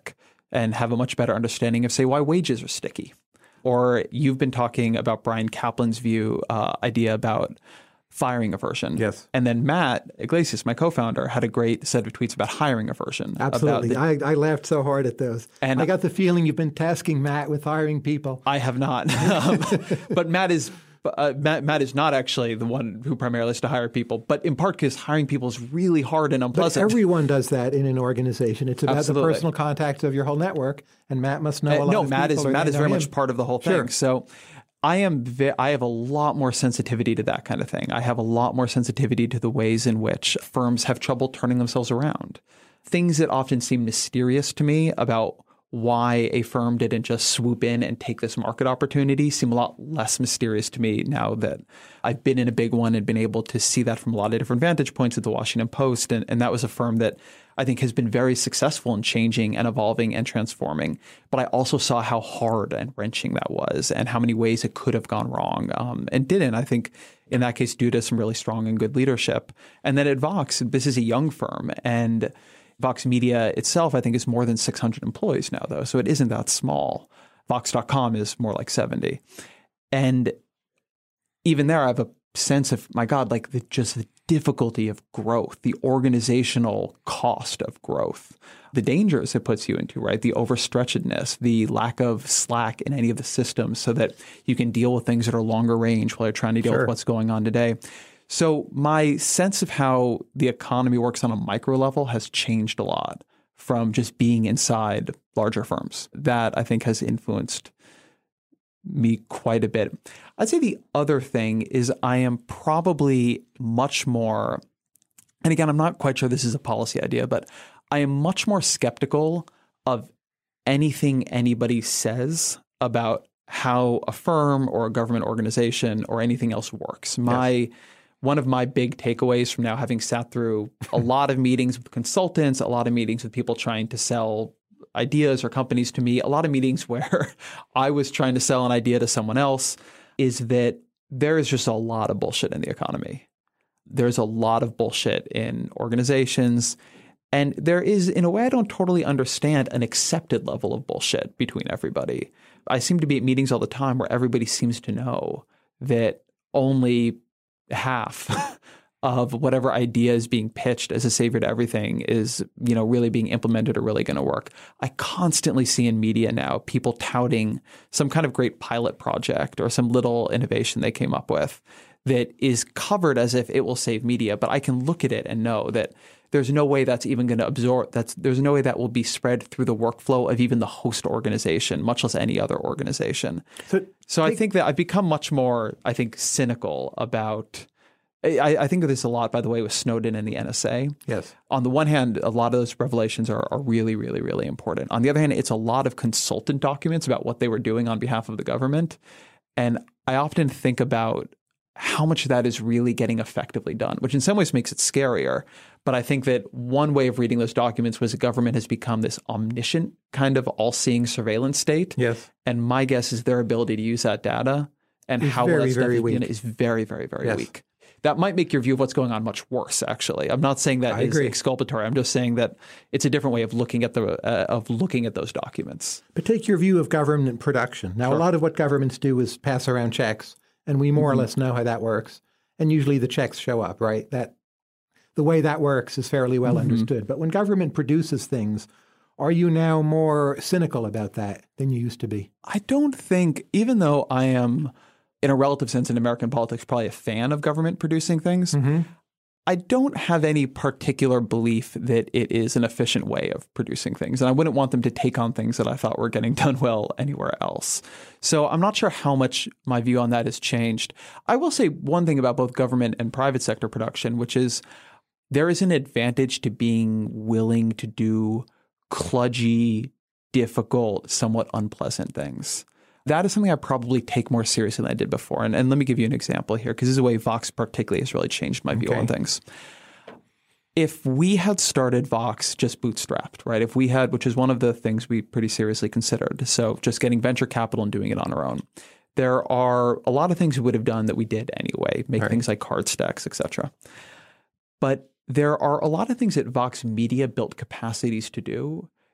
and have a much better understanding of, say, why wages are sticky. Or you've been talking about Brian Kaplan's view, uh, idea about firing aversion. Yes. And then Matt Iglesias, my co-founder, had a great set of tweets about hiring aversion. Absolutely. The, I, I laughed so hard at those. And I got the feeling you've been tasking Matt with hiring people. I have not. um, but Matt is uh, Matt, Matt is not actually the one who primarily has to hire people, but in part because hiring people is really hard and unpleasant. But everyone does that in an organization. It's about Absolutely. the personal contacts of your whole network, and Matt must know a uh, lot no, of Matt people. is or Matt they is know very him. much part of the whole thing. Sure. So I am ve- I have a lot more sensitivity to that kind of thing. I have a lot more sensitivity to the ways in which firms have trouble turning themselves around. Things that often seem mysterious to me about why a firm didn't just swoop in and take this market opportunity seem a lot less mysterious to me now that I've been in a big one and been able to see that from a lot of different vantage points at the Washington Post. And, and that was a firm that I think has been very successful in changing and evolving and transforming. But I also saw how hard and wrenching that was and how many ways it could have gone wrong um, and didn't, I think, in that case, due to some really strong and good leadership. And then at Vox, this is a young firm, and Vox Media itself, I think, is more than six hundred employees now, though. So it isn't that small. Vox dot com is more like seventy. And even there, I have a sense of, my God, like the, just the difficulty of growth, the organizational cost of growth, the dangers it puts you into, right? The overstretchedness, the lack of slack in any of the systems so that you can deal with things that are longer range while you're trying to deal Sure. with what's going on today. So my sense of how the economy works on a micro level has changed a lot from just being inside larger firms. That I think has influenced me quite a bit. I'd say the other thing is I am probably much more, and again, I'm not quite sure this is a policy idea, but I am much more skeptical of anything anybody says about how a firm or a government organization or anything else works. My yes. One of my big takeaways from now having sat through a lot of meetings with consultants, a lot of meetings with people trying to sell ideas or companies to me, a lot of meetings where I was trying to sell an idea to someone else, is that there is just a lot of bullshit in the economy. There's a lot of bullshit in organizations. And there is, in a way I don't totally understand, an accepted level of bullshit between everybody. I seem to be at meetings all the time where everybody seems to know that only half of whatever idea is being pitched as a savior to everything is, you know, really being implemented or really going to work. I constantly see in media now people touting some kind of great pilot project or some little innovation they came up with that is covered as if it will save media. But I can look at it and know that there's no way that's even going to absorb, that's, there's no way that will be spread through the workflow of even the host organization, much less any other organization. So, so I think that I've become much more, I think, cynical about, I, I think of this a lot, by the way, with Snowden and the N S A. Yes. On the one hand, a lot of those revelations are, are really, really, really important. On the other hand, it's a lot of consultant documents about what they were doing on behalf of the government. And I often think about how much of that is really getting effectively done, which in some ways makes it scarier. But I think that one way of reading those documents was the government has become this omniscient kind of all-seeing surveillance state. Yes. And my guess is their ability to use that data and it's how very, well that stuff very is, weak. You know, is very, very, very yes. weak. That might make your view of what's going on much worse, actually. I'm not saying that I is agree. exculpatory. I'm just saying that it's a different way of looking at the uh, of looking at those documents. But take your view of government production. Now, Sure. a lot of what governments do is pass around checks, and we more mm-hmm. or less know how that works. And usually the checks show up, right? That the way that works is fairly well mm-hmm. understood. But when government produces things, are you now more cynical about that than you used to be? I don't think, even though I am, in a relative sense in American politics, probably a fan of government producing things, mm-hmm. I don't have any particular belief that it is an efficient way of producing things. And I wouldn't want them to take on things that I thought were getting done well anywhere else. So I'm not sure how much my view on that has changed. I will say one thing about both government and private sector production, which is there is an advantage to being willing to do kludgy, difficult, somewhat unpleasant things. That is something I probably take more seriously than I did before. And, and let me give you an example here, because this is a way Vox particularly has really changed my view okay. on things. If we had started Vox just bootstrapped, right? If we had, which is one of the things we pretty seriously considered, so just getting venture capital and doing it on our own, there are a lot of things we would have done that we did anyway, make right. things like card stacks, et cetera. But there are a lot of things that Vox Media built capacities to do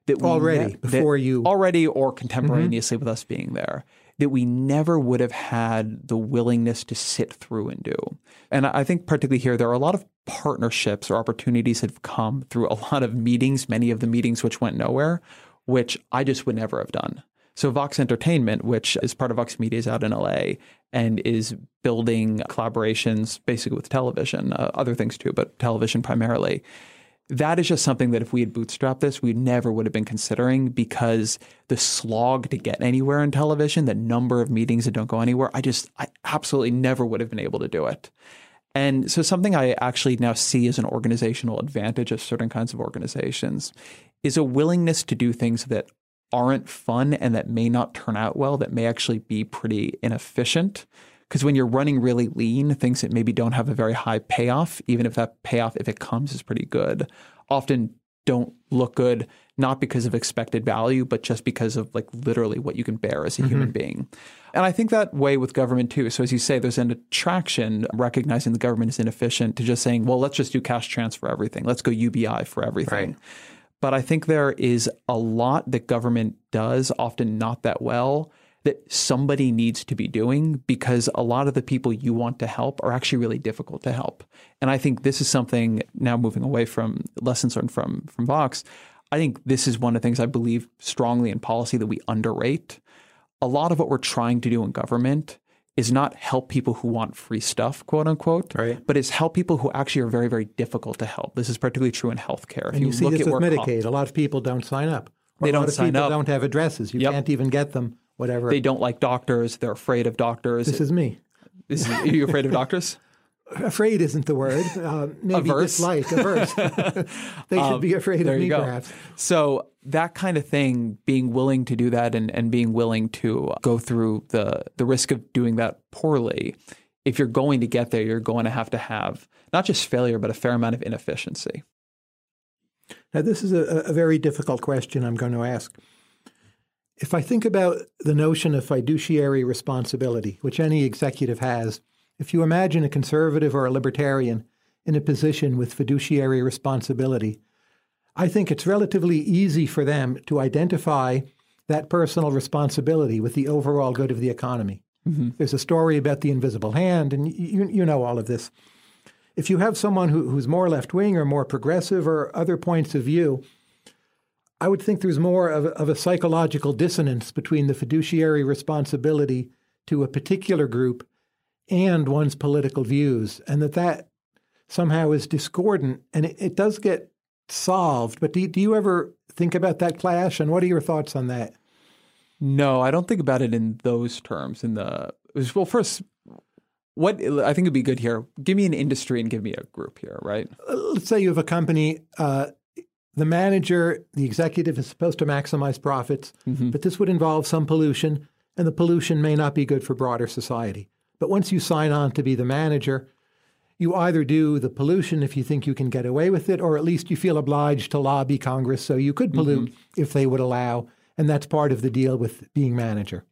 that we already ne- before that you already or contemporaneously mm-hmm. with us being there, that we never would have had the willingness to sit through and do. And I think particularly here, there are a lot of partnerships or opportunities that have come through a lot of meetings, many of the meetings which went nowhere, which I just would never have done. So Vox Entertainment, which is part of Vox Media, is out in L A and is building collaborations basically with television, uh, other things too, but television primarily. That is just something that if we had bootstrapped this, we never would have been considering, because the slog to get anywhere in television, the number of meetings that don't go anywhere, I just, I absolutely never would have been able to do it. And so something I actually now see as an organizational advantage of certain kinds of organizations is a willingness to do things that aren't fun and that may not turn out well, that may actually be pretty inefficient. Because when you're running really lean, things that maybe don't have a very high payoff, even if that payoff, if it comes, is pretty good, often don't look good, not because of expected value, but just because of like literally what you can bear as a mm-hmm. human being. And I think that way with government too. So as you say, there's an attraction, recognizing the government is inefficient, to just saying, well, let's just do cash transfer everything. Let's go U B I for everything. Right. But I think there is a lot that government does, often not that well, that somebody needs to be doing, because a lot of the people you want to help are actually really difficult to help. And I think this is something, now moving away from lessons learned from, from Vox, I think this is one of the things I believe strongly in policy that we underrate. A lot of what we're trying to do in government is not help people who want free stuff, quote unquote, right. but is help people who actually are very, very difficult to help. This is particularly true in healthcare. If and you, you see look this at with Medicaid, a lot of people don't sign up. They a don't lot of sign people up. don't have addresses. You yep. can't even get them, whatever. They don't like doctors. They're afraid of doctors. This is me. This is, are you afraid of doctors? Afraid isn't the word. Uh, maybe averse? dislike, averse. They should um, be afraid of me, go. perhaps. So that kind of thing, being willing to do that and, and being willing to go through the, the risk of doing that poorly, if you're going to get there, you're going to have to have not just failure, but a fair amount of inefficiency. Now, this is a, a very difficult question I'm going to ask. If I think about the notion of fiduciary responsibility, which any executive has, if you imagine a conservative or a libertarian in a position with fiduciary responsibility, I think it's relatively easy for them to identify that personal responsibility with the overall good of the economy. Mm-hmm. There's a story about the invisible hand, and you, you know all of this. If you have someone who, who's more left-wing or more progressive or other points of view, I would think there's more of a, of a psychological dissonance between the fiduciary responsibility to a particular group and one's political views, and that that somehow is discordant. And it, it does get solved, but do, do you ever think about that clash, and what are your thoughts on that? No, I don't think about it in those terms. In the well, first, what I think would be good here, give me an industry and give me a group here, right? Let's say you have a company, uh, the manager, the executive is supposed to maximize profits, mm-hmm. but this would involve some pollution, and the pollution may not be good for broader society. But once you sign on to be the manager, you either do the pollution if you think you can get away with it, or at least you feel obliged to lobby Congress so you could pollute mm-hmm. if they would allow, and that's part of the deal with being manager.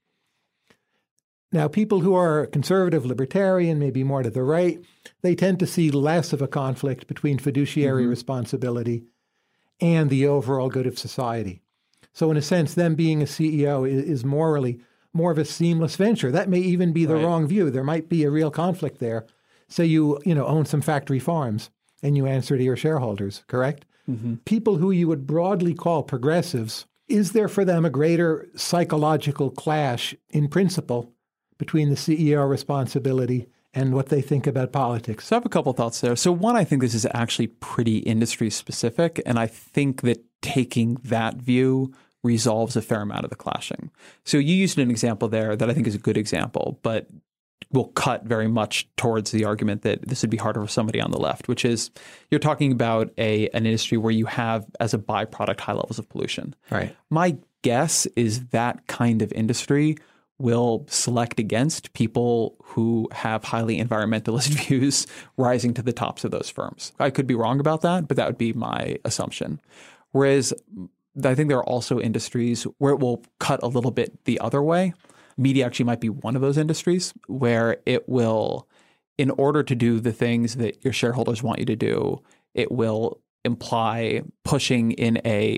Now, people who are conservative, libertarian, maybe more to the right, they tend to see less of a conflict between fiduciary mm-hmm. responsibility and the overall good of society. So in a sense, them being a C E O is, is morally more of a seamless venture. That may even be the right. wrong view. There might be a real conflict there. Say you, you know, own some factory farms and you answer to your shareholders, correct? Mm-hmm. People who you would broadly call progressives, is there for them a greater psychological clash in principle between the C E O responsibility and what they think about politics? So I have a couple thoughts there. So one, I think this is actually pretty industry specific, and I think that taking that view resolves a fair amount of the clashing. So you used an example there that I think is a good example, but will cut very much towards the argument that this would be harder for somebody on the left, which is you're talking about a an industry where you have as a byproduct high levels of pollution. Right. My guess is that kind of industry will select against people who have highly environmentalist views rising to the tops of those firms. I could be wrong about that, but that would be my assumption. Whereas I think there are also industries where it will cut a little bit the other way. Media actually might be one of those industries where it will, in order to do the things that your shareholders want you to do, it will imply pushing in a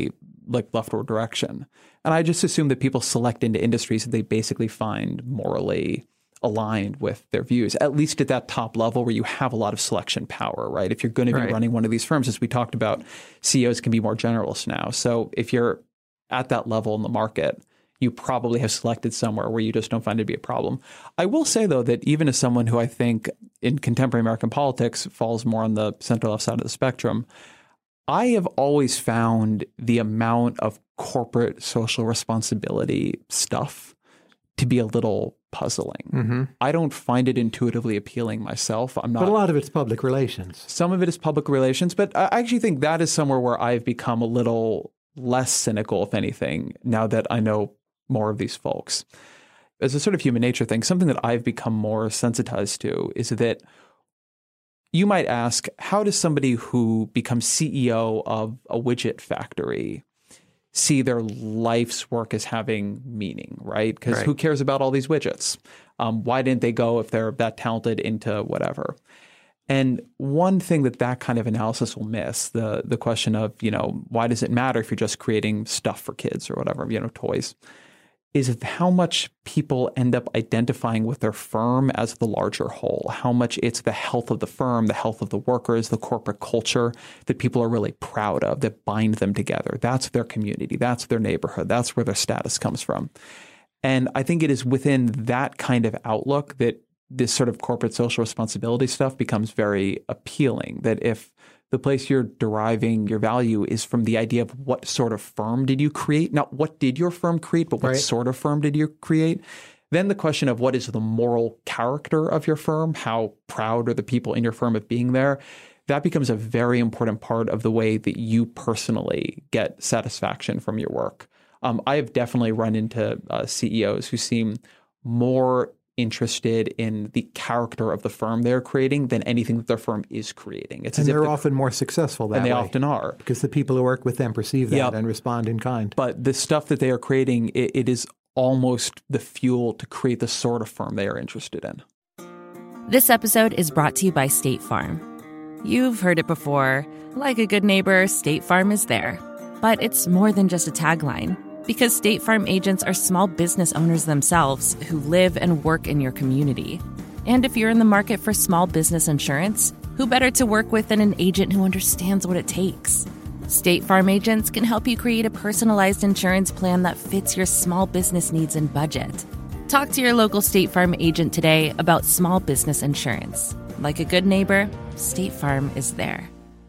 like leftward direction. And I just assume that people select into industries that they basically find morally aligned with their views, at least at that top level where you have a lot of selection power, right? If you're going to be Right. running one of these firms, as we talked about, C E Os can be more generalists now. So if you're at that level in the market, you probably have selected somewhere where you just don't find it to be a problem. I will say, though, that even as someone who I think in contemporary American politics falls more on the center-left side of the spectrum, I have always found the amount of corporate social responsibility stuff to be a little puzzling. Mm-hmm. I don't find it intuitively appealing myself. I'm not. But a lot of it's public relations. Some of it is public relations, but I actually think that is somewhere where I've become a little less cynical, if anything, now that I know more of these folks. As a sort of human nature thing, something that I've become more sensitized to is that you might ask, how does somebody who becomes C E O of a widget factory see their life's work as having meaning, right? Because Right. who cares about all these widgets? Um, why didn't they go, if they're that talented, into whatever? And one thing that that kind of analysis will miss, the the question of, you know, why does it matter if you're just creating stuff for kids or whatever, you know, toys, is how much people end up identifying with their firm as the larger whole, how much it's the health of the firm, the health of the workers, the corporate culture that people are really proud of, that bind them together. That's their community. That's their neighborhood. That's where their status comes from. And I think it is within that kind of outlook that this sort of corporate social responsibility stuff becomes very appealing, that if the place you're deriving your value is from the idea of what sort of firm did you create, not what did your firm create, but what Right. sort of firm did you create, then the question of what is the moral character of your firm, how proud are the people in your firm of being there, that becomes a very important part of the way that you personally get satisfaction from your work. Um, I have definitely run into uh, C E Os who seem more interested in the character of the firm they're creating than anything that their firm is creating. It's And as if they're the- often more successful that and they way. often are. Because the people who work with them perceive that Yep. and respond in kind. But the stuff that they are creating, it, it is almost the fuel to create the sort of firm they are interested in. This episode is brought to you by State Farm. You've heard it before. Like a good neighbor, State Farm is there. But it's more than just a tagline. Because State Farm agents are small business owners themselves who live and work in your community. And if you're in the market for small business insurance, who better to work with than an agent who understands what it takes? State Farm agents can help you create a personalized insurance plan that fits your small business needs and budget. Talk to your local State Farm agent today about small business insurance. Like a good neighbor, State Farm is there.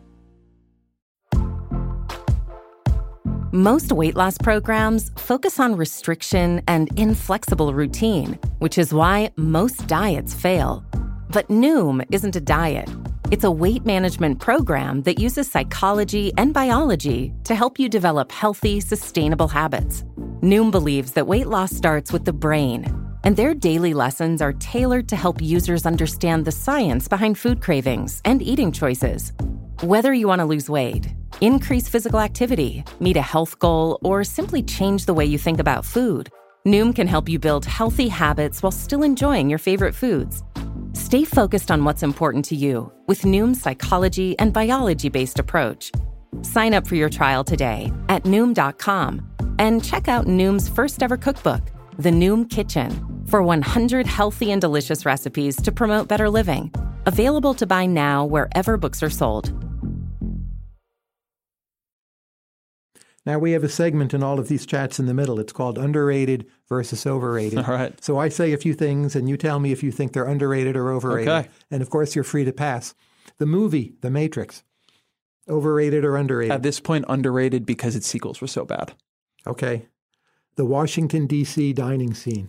Most weight loss programs focus on restriction and inflexible routine, which is why most diets fail. But Noom isn't a diet. It's a weight management program that uses psychology and biology to help you develop healthy, sustainable habits. Noom believes that weight loss starts with the brain, and their daily lessons are tailored to help users understand the science behind food cravings and eating choices. Whether you want to lose weight, increase physical activity, meet a health goal, or simply change the way you think about food, Noom can help you build healthy habits while still enjoying your favorite foods. Stay focused on what's important to you with Noom's psychology and biology-based approach. Sign up for your trial today at Noom dot com and check out Noom's first ever cookbook, The Noom Kitchen, for one hundred healthy and delicious recipes to promote better living. Available to buy now wherever books are sold. Now, we have a segment in all of these chats in the middle. It's called underrated versus overrated. All right. So I say a few things, and you tell me if you think they're underrated or overrated. Okay. And, of course, you're free to pass. The movie, The Matrix, overrated or underrated? At this point, underrated because its sequels were so bad. Okay. The Washington, D C dining scene.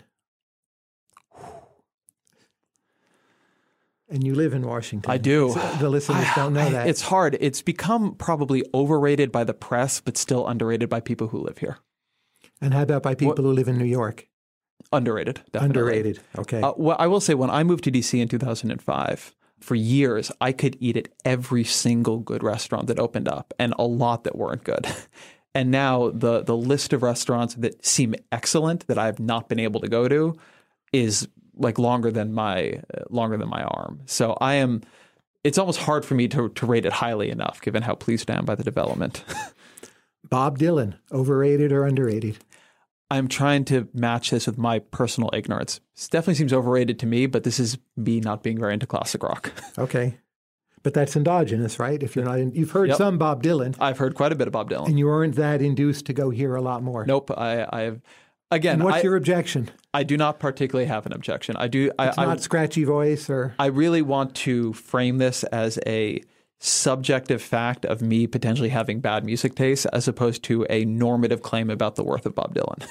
And you live in Washington. I do. So the listeners don't know that. It's hard. It's become probably overrated by the press, but still underrated by people who live here. And how about by people What- who live in New York? Underrated. Definitely. Underrated. Okay. Uh, well, I will say when I moved to D C in two thousand five, for years, I could eat at every single good restaurant that opened up and a lot that weren't good. And now the the list of restaurants that seem excellent that I've not been able to go to is like longer than my uh, longer than my arm. So I am. It's almost hard for me to to rate it highly enough, given how pleased I am by the development. Bob Dylan, overrated or underrated? I'm trying to match this with my personal ignorance. This definitely seems overrated to me, but this is me not being very into classic rock. Okay. But that's endogenous, right? If you're not in, you've heard Yep. some Bob Dylan. I've heard quite a bit of Bob Dylan. And you weren't that induced to go hear a lot more. Nope. I, I have, again, And what's I, your objection? I do not particularly have an objection. I do. I, It's I, not scratchy voice or... I really want to frame this as a subjective fact of me potentially having bad music taste as opposed to a normative claim about the worth of Bob Dylan.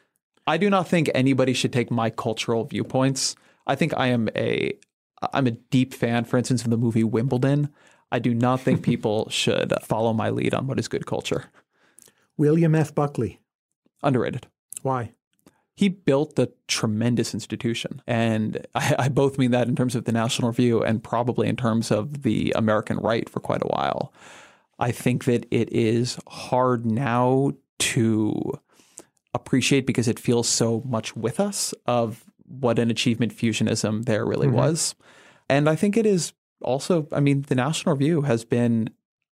I do not think anybody should take my cultural viewpoints. I think I am a I'm a deep fan, for instance, of the movie Wimbledon. I do not think people should follow my lead on what is good culture. William F. Buckley. Underrated. Why? He built a tremendous institution. And I, I both mean that in terms of the National Review and probably in terms of the American right for quite a while. I think that it is hard now to appreciate because it feels so much with us of what an achievement fusionism there really mm-hmm. was. And I think it is also, I mean, the National Review has been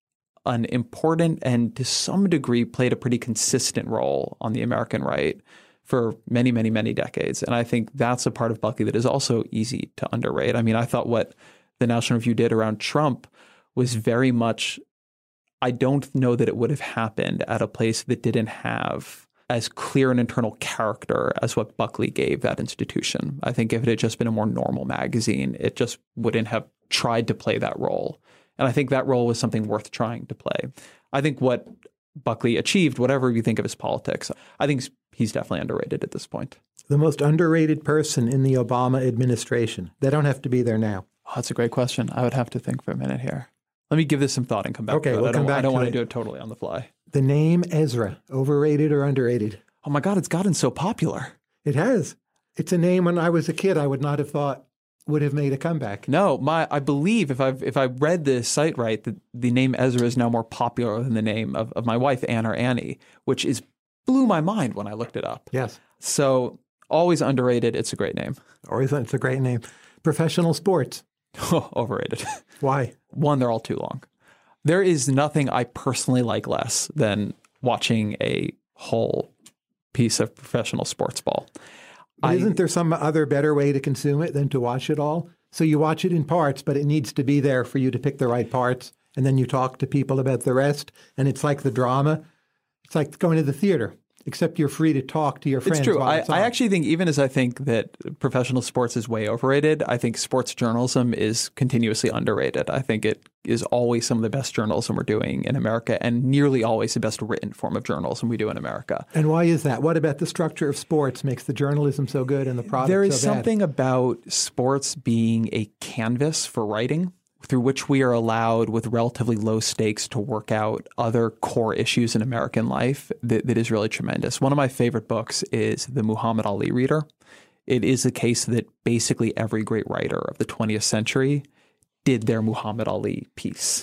an important and to some degree played a pretty consistent role on the American right for many, many, many decades. And I think that's a part of Buckley that is also easy to underrate. I mean, I thought what the National Review did around Trump was very much, I don't know that it would have happened at a place that didn't have as clear an internal character as what Buckley gave that institution. I think if it had just been a more normal magazine, it just wouldn't have tried to play that role. And I think that role was something worth trying to play. I think what Buckley achieved, whatever you think of his politics, I think he's definitely underrated at this point. The most underrated person in the Obama administration. They don't have to be there now. Oh, that's a great question. I would have to think for a minute here. Let me give this some thought and come back okay, to it. We'll I don't, come back I don't to want it. to do it totally on the fly. The name Ezra, overrated or underrated? Oh my God, it's gotten so popular. It has. It's a name when I was a kid I would not have thought would have made a comeback. No, my I believe if I've if I read the site right, that the name Ezra is now more popular than the name of, of my wife, Anne or Annie, which is blew my mind when I looked it up. Yes. So always underrated. It's a great name. Always, it's a great name. Professional sports. Oh, overrated. Why? One, they're all too long. There is nothing I personally like less than watching a whole piece of professional sports ball. But I, isn't there some other better way to consume it than to watch it all? So you watch it in parts, but it needs to be there for you to pick the right parts. And then you talk to people about the rest. And it's like the drama. It's like going to the theater, except you're free to talk to your friends. It's true. while I, it's on. I actually think even as I think that professional sports is way overrated, I think sports journalism is continuously underrated. I think it is always some of the best journalism we're doing in America and nearly always the best written form of journalism we do in America. And why is that? What about the structure of sports makes the journalism so good and the product There is so bad? something about sports being a canvas for writing through which we are allowed with relatively low stakes to work out other core issues in American life that, that is really tremendous. One of my favorite books is The Muhammad Ali Reader. It is the case that basically every great writer of the twentieth century did their Muhammad Ali piece.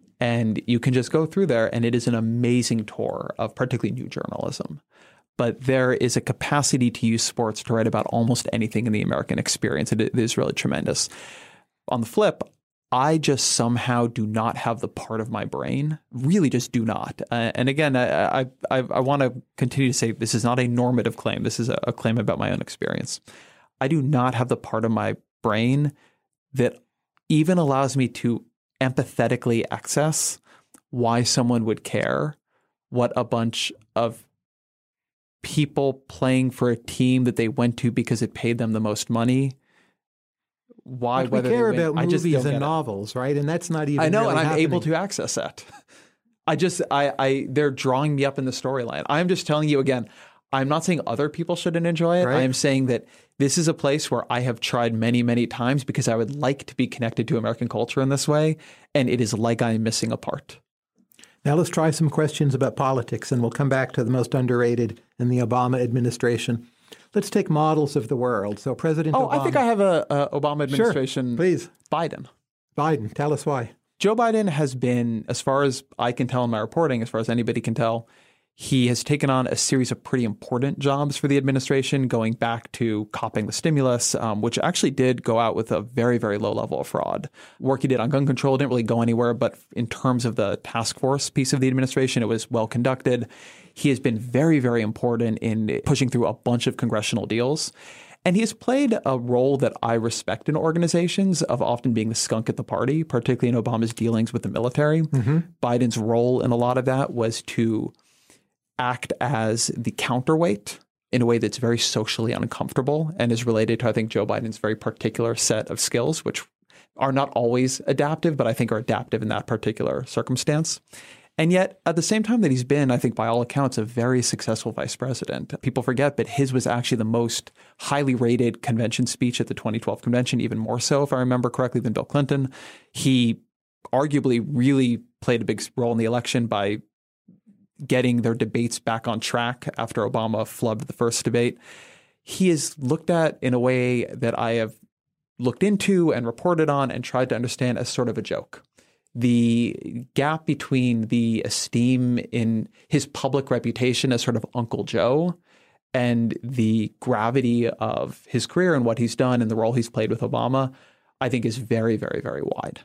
And you can just go through there and it is an amazing tour of particularly new journalism. But there is a capacity to use sports to write about almost anything in the American experience. It, it is really tremendous. On the flip, I just somehow do not have the part of my brain, really just do not. Uh, and again, I, I, I, I want to continue to say this is not a normative claim. This is a, a claim about my own experience. I do not have the part of my brain that even allows me to empathetically access why someone would care what a bunch of people playing for a team that they went to because it paid them the most money. Why, but whether we care they win, about I just movies don't and get it. novels, right? And that's not even I know, really and I'm happening. able to access that. I just, I, I, they're drawing me up in the storyline. I'm just telling you again, I'm not saying other people shouldn't enjoy it. Right. I am saying that this is a place where I have tried many, many times because I would like to be connected to American culture in this way. And it is like I'm missing a part. Now let's try some questions about politics, and we'll come back to the most underrated in the Obama administration. Let's take models of the world. So President Oh, Obama. I think I have a, a Obama administration. Sure, please. Biden. Biden, tell us why. Joe Biden has been, as far as I can tell in my reporting, as far as anybody can tell, He has taken on a series of pretty important jobs for the administration, going back to copping the stimulus, um, which actually did go out with a very, very low level of fraud. Work he did on gun control didn't really go anywhere, but in terms of the task force piece of the administration, it was well conducted. He has been very, very important in pushing through a bunch of congressional deals. And he has played a role that I respect in organizations of often being the skunk at the party, particularly in Obama's dealings with the military. Mm-hmm. Biden's role in a lot of that was to act as the counterweight in a way that's very socially uncomfortable and is related to, I think, Joe Biden's very particular set of skills, which are not always adaptive, but I think are adaptive in that particular circumstance. And yet, at the same time that he's been, I think, by all accounts, a very successful vice president. People forget, but his was actually the most highly rated convention speech at the twenty twelve convention, even more so, if I remember correctly, than Bill Clinton. He arguably really played a big role in the election by getting their debates back on track after Obama flubbed the first debate. He is looked at in a way that I have looked into and reported on and tried to understand as sort of a joke. The gap between the esteem in his public reputation as sort of Uncle Joe and the gravity of his career and what he's done and the role he's played with Obama, I think is very, very, very wide.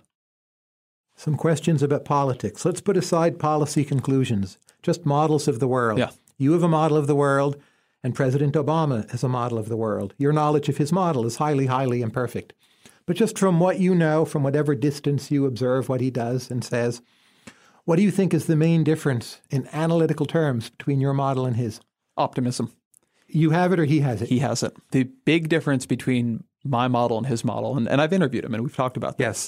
Some questions about politics. Let's put aside policy conclusions, just models of the world. Yeah. You have a model of the world, and President Obama has a model of the world. Your knowledge of his model is highly, highly imperfect. But just from what you know, from whatever distance you observe what he does and says, what do you think is the main difference in analytical terms between your model and his? Optimism. You have it or he has it? He has it. The big difference between my model and his model, and, and I've interviewed him and we've talked about this. Yes.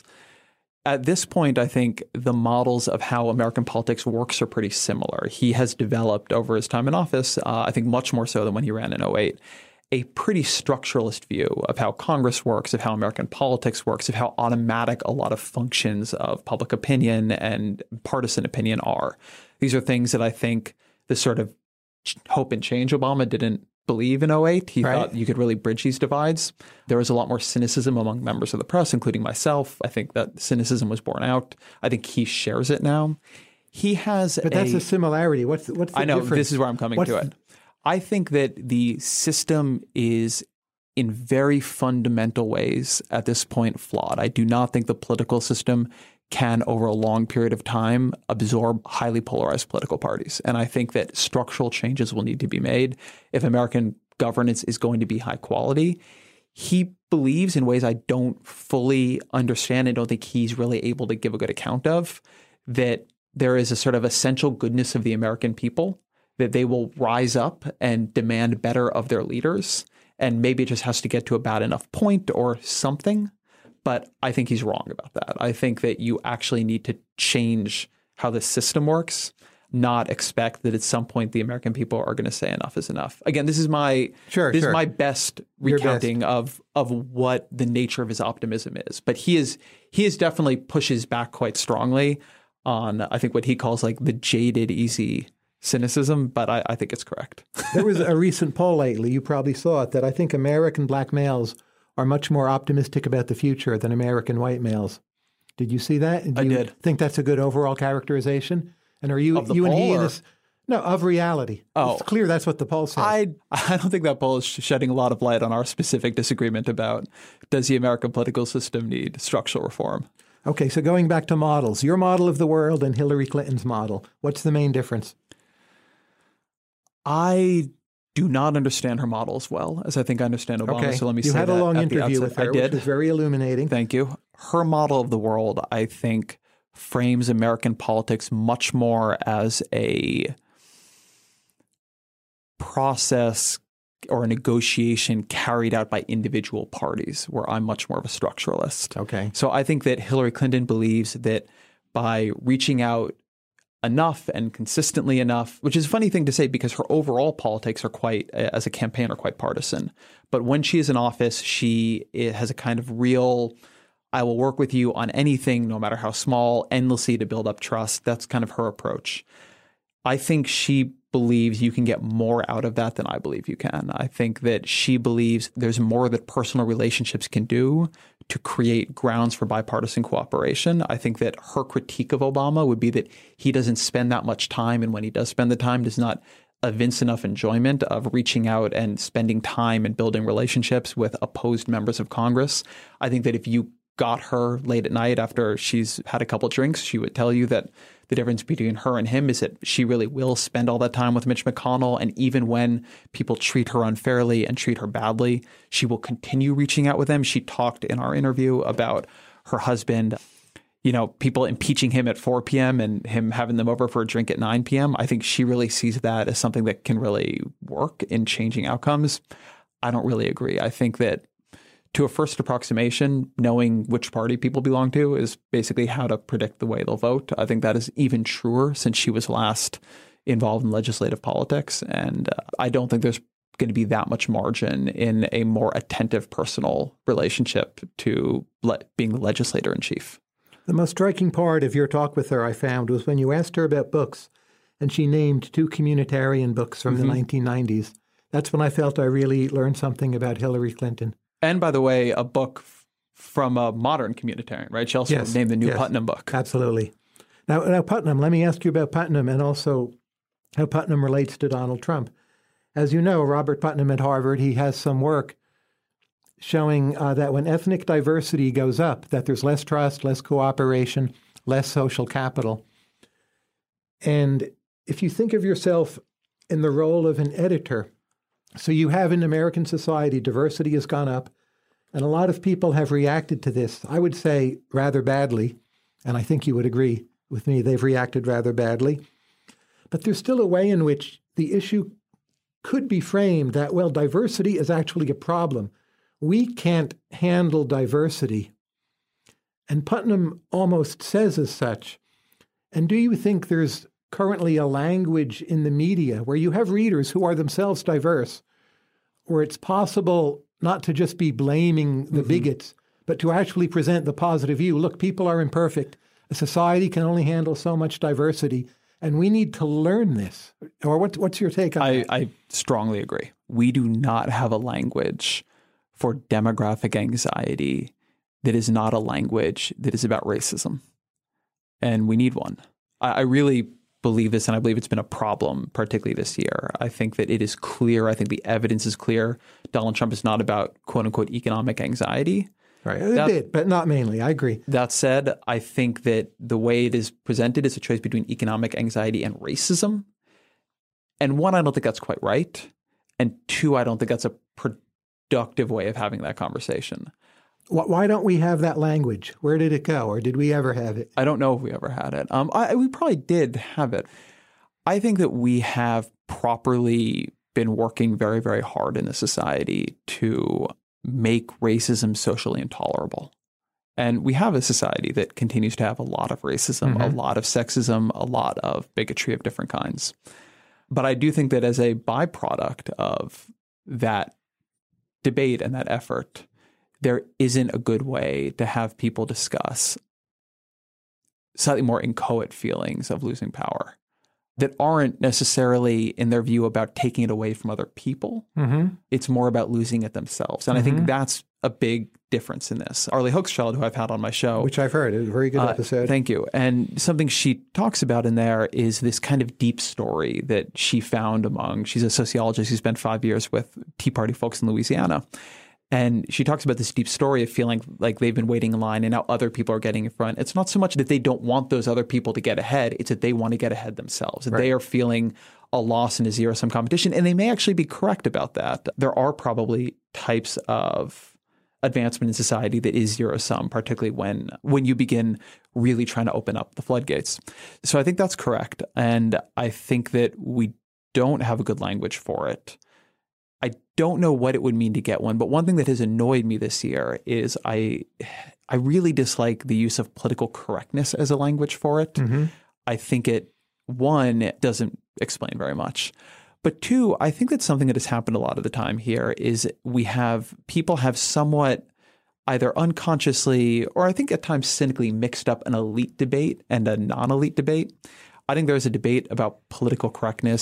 At this point, I think the models of how American politics works are pretty similar. He has developed over his time in office, uh, I think much more so than when he ran in oh eight, a pretty structuralist view of how Congress works, of how American politics works, of how automatic a lot of functions of public opinion and partisan opinion are. These are things that I think the sort of hope and change Obama didn't believe in oh eight. He right. thought you could really bridge these divides. There was a lot more cynicism among members of the press, including myself. I think that cynicism was borne out. I think he shares it now. He has But a, that's a similarity. What's, what's the I know, difference? This is where I'm coming what's to it. I think that the system is in very fundamental ways at this point flawed. I do not think the political system can, over a long period of time, absorb highly polarized political parties. And I think that structural changes will need to be made if American governance is going to be high quality. He believes in ways I don't fully understand and don't think he's really able to give a good account of, that there is a sort of essential goodness of the American people, that they will rise up and demand better of their leaders. And maybe it just has to get to a bad enough point or something. But I think he's wrong about that. I think that you actually need to change how the system works, not expect that at some point the American people are going to say enough is enough. Again, this is my sure, this sure. is my best recounting best. of of what the nature of his optimism is. But he is he is definitely pushes back quite strongly on, I think, what he calls like the jaded, easy cynicism, but I, I think it's correct. There was a recent poll lately, you probably saw it, that I think American black males are much more optimistic about the future than American white males. Did you see that? Do I you did. Think that's a good overall characterization? And are you of the you poll, and he in or? this? No, of reality. Oh. It's clear that's what the poll says. I I don't think that poll is shedding a lot of light on our specific disagreement about, does the American political system need structural reform? Okay, so going back to models, your model of the world and Hillary Clinton's model, what's the main difference? I do not understand her model as well as I think I understand Obama. Okay. So let me you say had that a long at interview the with her, I did. which was very illuminating. Thank you. Her model of the world, I think, frames American politics much more as a process or a negotiation carried out by individual parties, where I'm much more of a structuralist. Okay. So I think that Hillary Clinton believes that by reaching out enough and consistently enough, which is a funny thing to say because her overall politics are quite, as a campaign, are quite partisan. But when she is in office, she has a kind of real, I will work with you on anything, no matter how small, endlessly to build up trust. That's kind of her approach. I think she believes you can get more out of that than I believe you can. I think that she believes there's more that personal relationships can do to create grounds for bipartisan cooperation. I think that her critique of Obama would be that he doesn't spend that much time, and when he does spend the time, does not evince enough enjoyment of reaching out and spending time and building relationships with opposed members of Congress. I think that if you got her late at night after she's had a couple drinks, she would tell you that the difference between her and him is that she really will spend all that time with Mitch McConnell. And even when people treat her unfairly and treat her badly, she will continue reaching out with them. She talked in our interview about her husband, you know, people impeaching him at four p.m. and him having them over for a drink at nine p.m. I think she really sees that as something that can really work in changing outcomes. I don't really agree. I think that to a first approximation, knowing which party people belong to is basically how to predict the way they'll vote. I think that is even truer since she was last involved in legislative politics. And uh, I don't think there's going to be that much margin in a more attentive personal relationship to le- being the legislator in chief. The most striking part of your talk with her, I found, was when you asked her about books, and she named two communitarian books from mm-hmm. the nineteen nineties. That's when I felt I really learned something about Hillary Clinton. And by the way, a book f- from a modern communitarian, right? She also yes, named the new yes, Putnam book. Absolutely. Now, now, Putnam, let me ask you about Putnam and also how Putnam relates to Donald Trump. As you know, Robert Putnam at Harvard, he has some work showing uh, that when ethnic diversity goes up, that there's less trust, less cooperation, less social capital. And if you think of yourself in the role of an editor, so you have in American society, diversity has gone up, and a lot of people have reacted to this, I would say, rather badly, and I think you would agree with me, they've reacted rather badly. But there's still a way in which the issue could be framed that, well, diversity is actually a problem. We can't handle diversity. And Putnam almost says as such. And do you think there's currently a language in the media where you have readers who are themselves diverse, where it's possible not to just be blaming the mm-hmm. bigots, but to actually present the positive view? Look, people are imperfect. A society can only handle so much diversity, and we need to learn this. Or what, what's your take on I, that? I strongly agree. We do not have a language for demographic anxiety that is not a language that is about racism. And we need one. I, I really believe this, and I believe it's been a problem, particularly this year. I think that it is clear. I think the evidence is clear. Donald Trump is not about, quote unquote, economic anxiety. Right. A bit, but not mainly. I agree. That said, I think that the way it is presented is a choice between economic anxiety and racism. And one, I don't think that's quite right. And two, I don't think that's a productive way of having that conversation. Why don't we have that language? Where did it go? Or did we ever have it? I don't know if we ever had it. Um, I, we probably did have it. I think that we have properly been working very, very hard in the society to make racism socially intolerable. And we have a society that continues to have a lot of racism, mm-hmm. a lot of sexism, a lot of bigotry of different kinds. But I do think that as a byproduct of that debate and that effort, there isn't a good way to have people discuss slightly more inchoate feelings of losing power that aren't necessarily, in their view, about taking it away from other people. Mm-hmm. It's more about losing it themselves. And mm-hmm. I think that's a big difference in this. Arlie Hochschild, who I've had on my show. Which I've heard. It was a very good uh, episode. Thank you. And something she talks about in there is this kind of deep story that she found among, she's a sociologist who spent five years with Tea Party folks in Louisiana. And she talks about this deep story of feeling like they've been waiting in line and now other people are getting in front. It's not so much that they don't want those other people to get ahead. It's that they want to get ahead themselves. Right. They are feeling a loss and a zero-sum competition. And they may actually be correct about that. There are probably types of advancement in society that is zero-sum, particularly when when you begin really trying to open up the floodgates. So I think that's correct. And I think that we don't have a good language for it. I don't know what it would mean to get one, but one thing that has annoyed me this year is I I really dislike the use of political correctness as a language for it. Mm-hmm. I think it, one, it doesn't explain very much. But two, I think that something that has happened a lot of the time here is we have, people have somewhat either unconsciously or I think at times cynically mixed up an elite debate and a non-elite debate. I think there's a debate about political correctness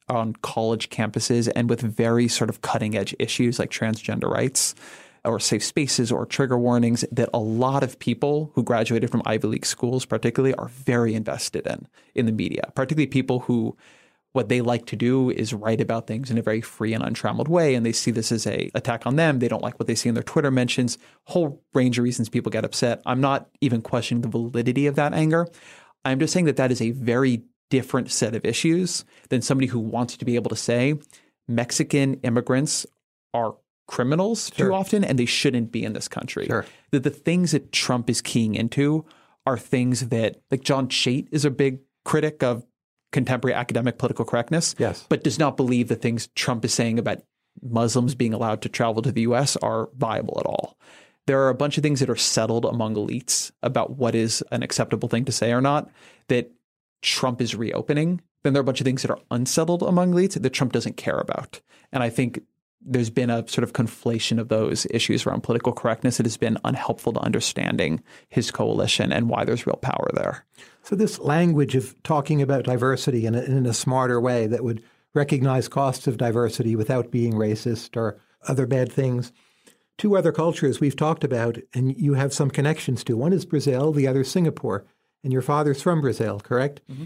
on college campuses and with very sort of cutting edge issues like transgender rights or safe spaces or trigger warnings that a lot of people who graduated from Ivy League schools particularly are very invested in in the media, particularly people who what they like to do is write about things in a very free and untrammeled way. And they see this as a attack on them. They don't like what they see in their Twitter mentions, whole range of reasons people get upset. I'm not even questioning the validity of that anger. I'm just saying that that is a very different set of issues than somebody who wants to be able to say Mexican immigrants are criminals Sure. too often and they shouldn't be in this country. Sure. That the things that Trump is keying into are things that, like John Chait is a big critic of contemporary academic political correctness, Yes. but does not believe the things Trump is saying about Muslims being allowed to travel to the U S are viable at all. There are a bunch of things that are settled among elites about what is an acceptable thing to say or not that Trump is reopening. Then there are a bunch of things that are unsettled among elites that Trump doesn't care about. And I think there's been a sort of conflation of those issues around political correctness that has been unhelpful to understanding his coalition and why there's real power there. So this language of talking about diversity in a, in a smarter way that would recognize costs of diversity without being racist or other bad things. Two other cultures we've talked about and you have some connections to. One is Brazil, the other Singapore. And your father's from Brazil, correct? Mm-hmm.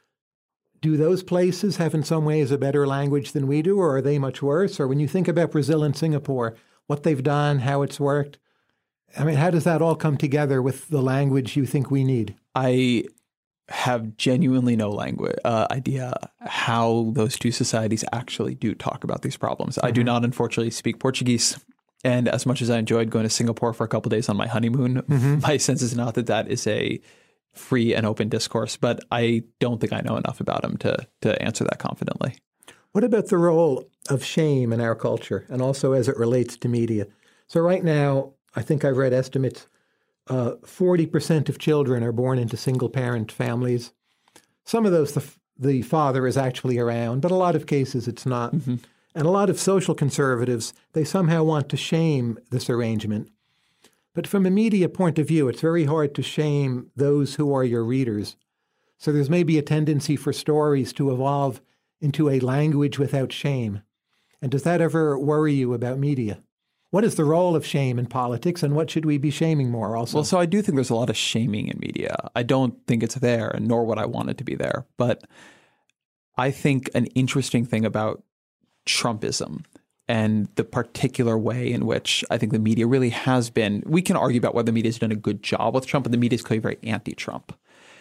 Do those places have in some ways a better language than we do, or are they much worse? Or when you think about Brazil and Singapore, what they've done, how it's worked, I mean, how does that all come together with the language you think we need? I have genuinely no language uh, idea how those two societies actually do talk about these problems. Mm-hmm. I do not, unfortunately, speak Portuguese. And as much as I enjoyed going to Singapore for a couple of days on my honeymoon, mm-hmm. my sense is not that that is a free and open discourse, but I don't think I know enough about him to to answer that confidently. What about the role of shame in our culture and also as it relates to media? So right now, I think I've read estimates, uh, forty percent of children are born into single-parent families. Some of those, the, the father is actually around, but a lot of cases it's not. Mm-hmm. And a lot of social conservatives, they somehow want to shame this arrangement. But from a media point of view, it's very hard to shame those who are your readers. So there's maybe a tendency for stories to evolve into a language without shame. And does that ever worry you about media? What is the role of shame in politics, and what should we be shaming more also? Well, so I do think there's a lot of shaming in media. I don't think it's there, nor would I want it to be there. But I think an interesting thing about Trumpism and the particular way in which I think the media really has been, we can argue about whether the media has done a good job with Trump, but the media is clearly very anti-Trump.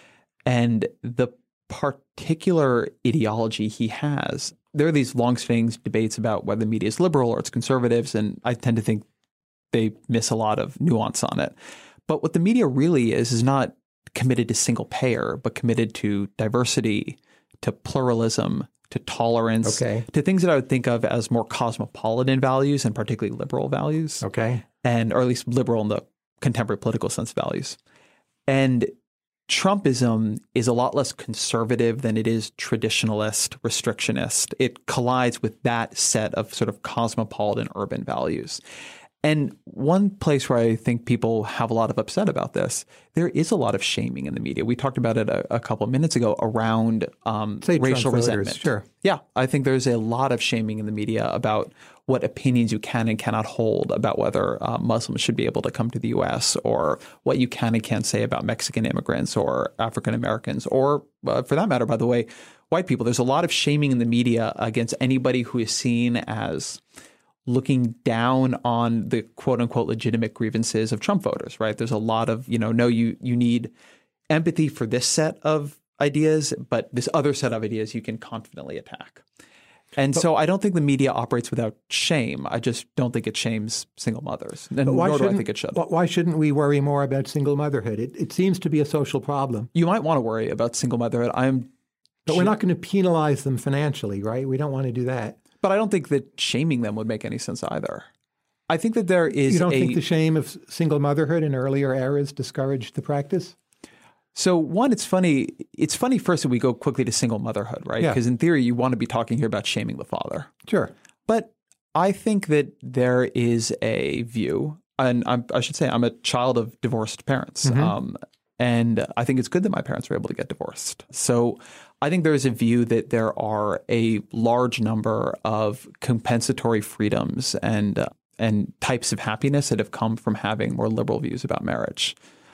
And the particular ideology he has, there are these long-standing debates about whether the media is liberal or it's conservatives, and I tend to think they miss a lot of nuance on it. But what the media really is, is not committed to single payer, but committed to diversity, to pluralism, to tolerance, okay. to things that I would think of as more cosmopolitan values and particularly liberal values. Okay. And, or at least liberal in the contemporary political sense values. And Trumpism is a lot less conservative than it is traditionalist, restrictionist. It collides with that set of sort of cosmopolitan urban values. And one place where I think people have a lot of upset about this, there is a lot of shaming in the media. We talked about it a, a couple of minutes ago around um, Say racial Trump resentment. Voters, sure. Yeah, I think there's a lot of shaming in the media about what opinions you can and cannot hold about whether uh, Muslims should be able to come to the U S, or what you can and can't say about Mexican immigrants or African Americans, or uh, for that matter, by the way, white people. There's a lot of shaming in the media against anybody who is seen as looking down on the quote unquote legitimate grievances of Trump voters, right? There's a lot of, you know, no, you you need empathy for this set of ideas, but this other set of ideas you can confidently attack. And but, so I don't think the media operates without shame. I just don't think it shames single mothers. And nor do I think it should. But why shouldn't we worry more about single motherhood? It, it seems to be a social problem. You might want to worry about single motherhood. I'm, But we're not going to penalize them financially, right? We don't want to do that. But I don't think that shaming them would make any sense either. I think that there is You don't a, think the shame of single motherhood in earlier eras discouraged the practice? So one, it's funny. It's funny first that we go quickly to single motherhood, right? Because Yeah. in theory, you want to be talking here about shaming the father. Sure. But I think that there is a view, and I'm, I should say I'm a child of divorced parents. Mm-hmm. Um, And I think it's good that my parents were able to get divorced. So I think there's a view that there are a large number of compensatory freedoms and uh, and types of happiness that have come from having more liberal views about marriage.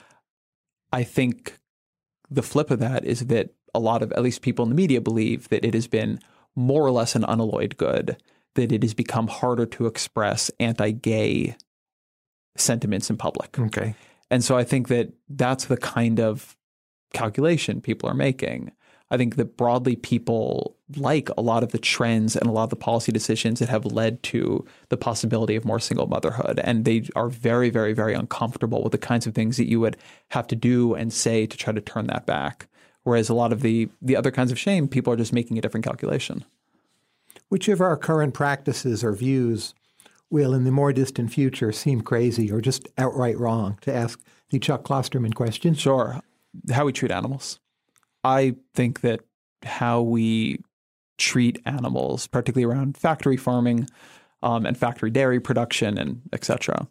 I think the flip of that is that a lot of, at least people in the media, believe that it has been more or less an unalloyed good, that it has become harder to express anti-gay sentiments in public. Okay. And so I think that that's the kind of calculation people are making. I think that broadly people like a lot of the trends and a lot of the policy decisions that have led to the possibility of more single motherhood. And they are very, very, very uncomfortable with the kinds of things that you would have to do and say to try to turn that back. Whereas a lot of the the other kinds of shame, people are just making a different calculation. Which of our current practices or views will in the more distant future seem crazy or just outright wrong, to ask the Chuck Klosterman question? Sure. How we treat animals. I think that how we treat animals, particularly around factory farming um, and factory dairy production and et cetera,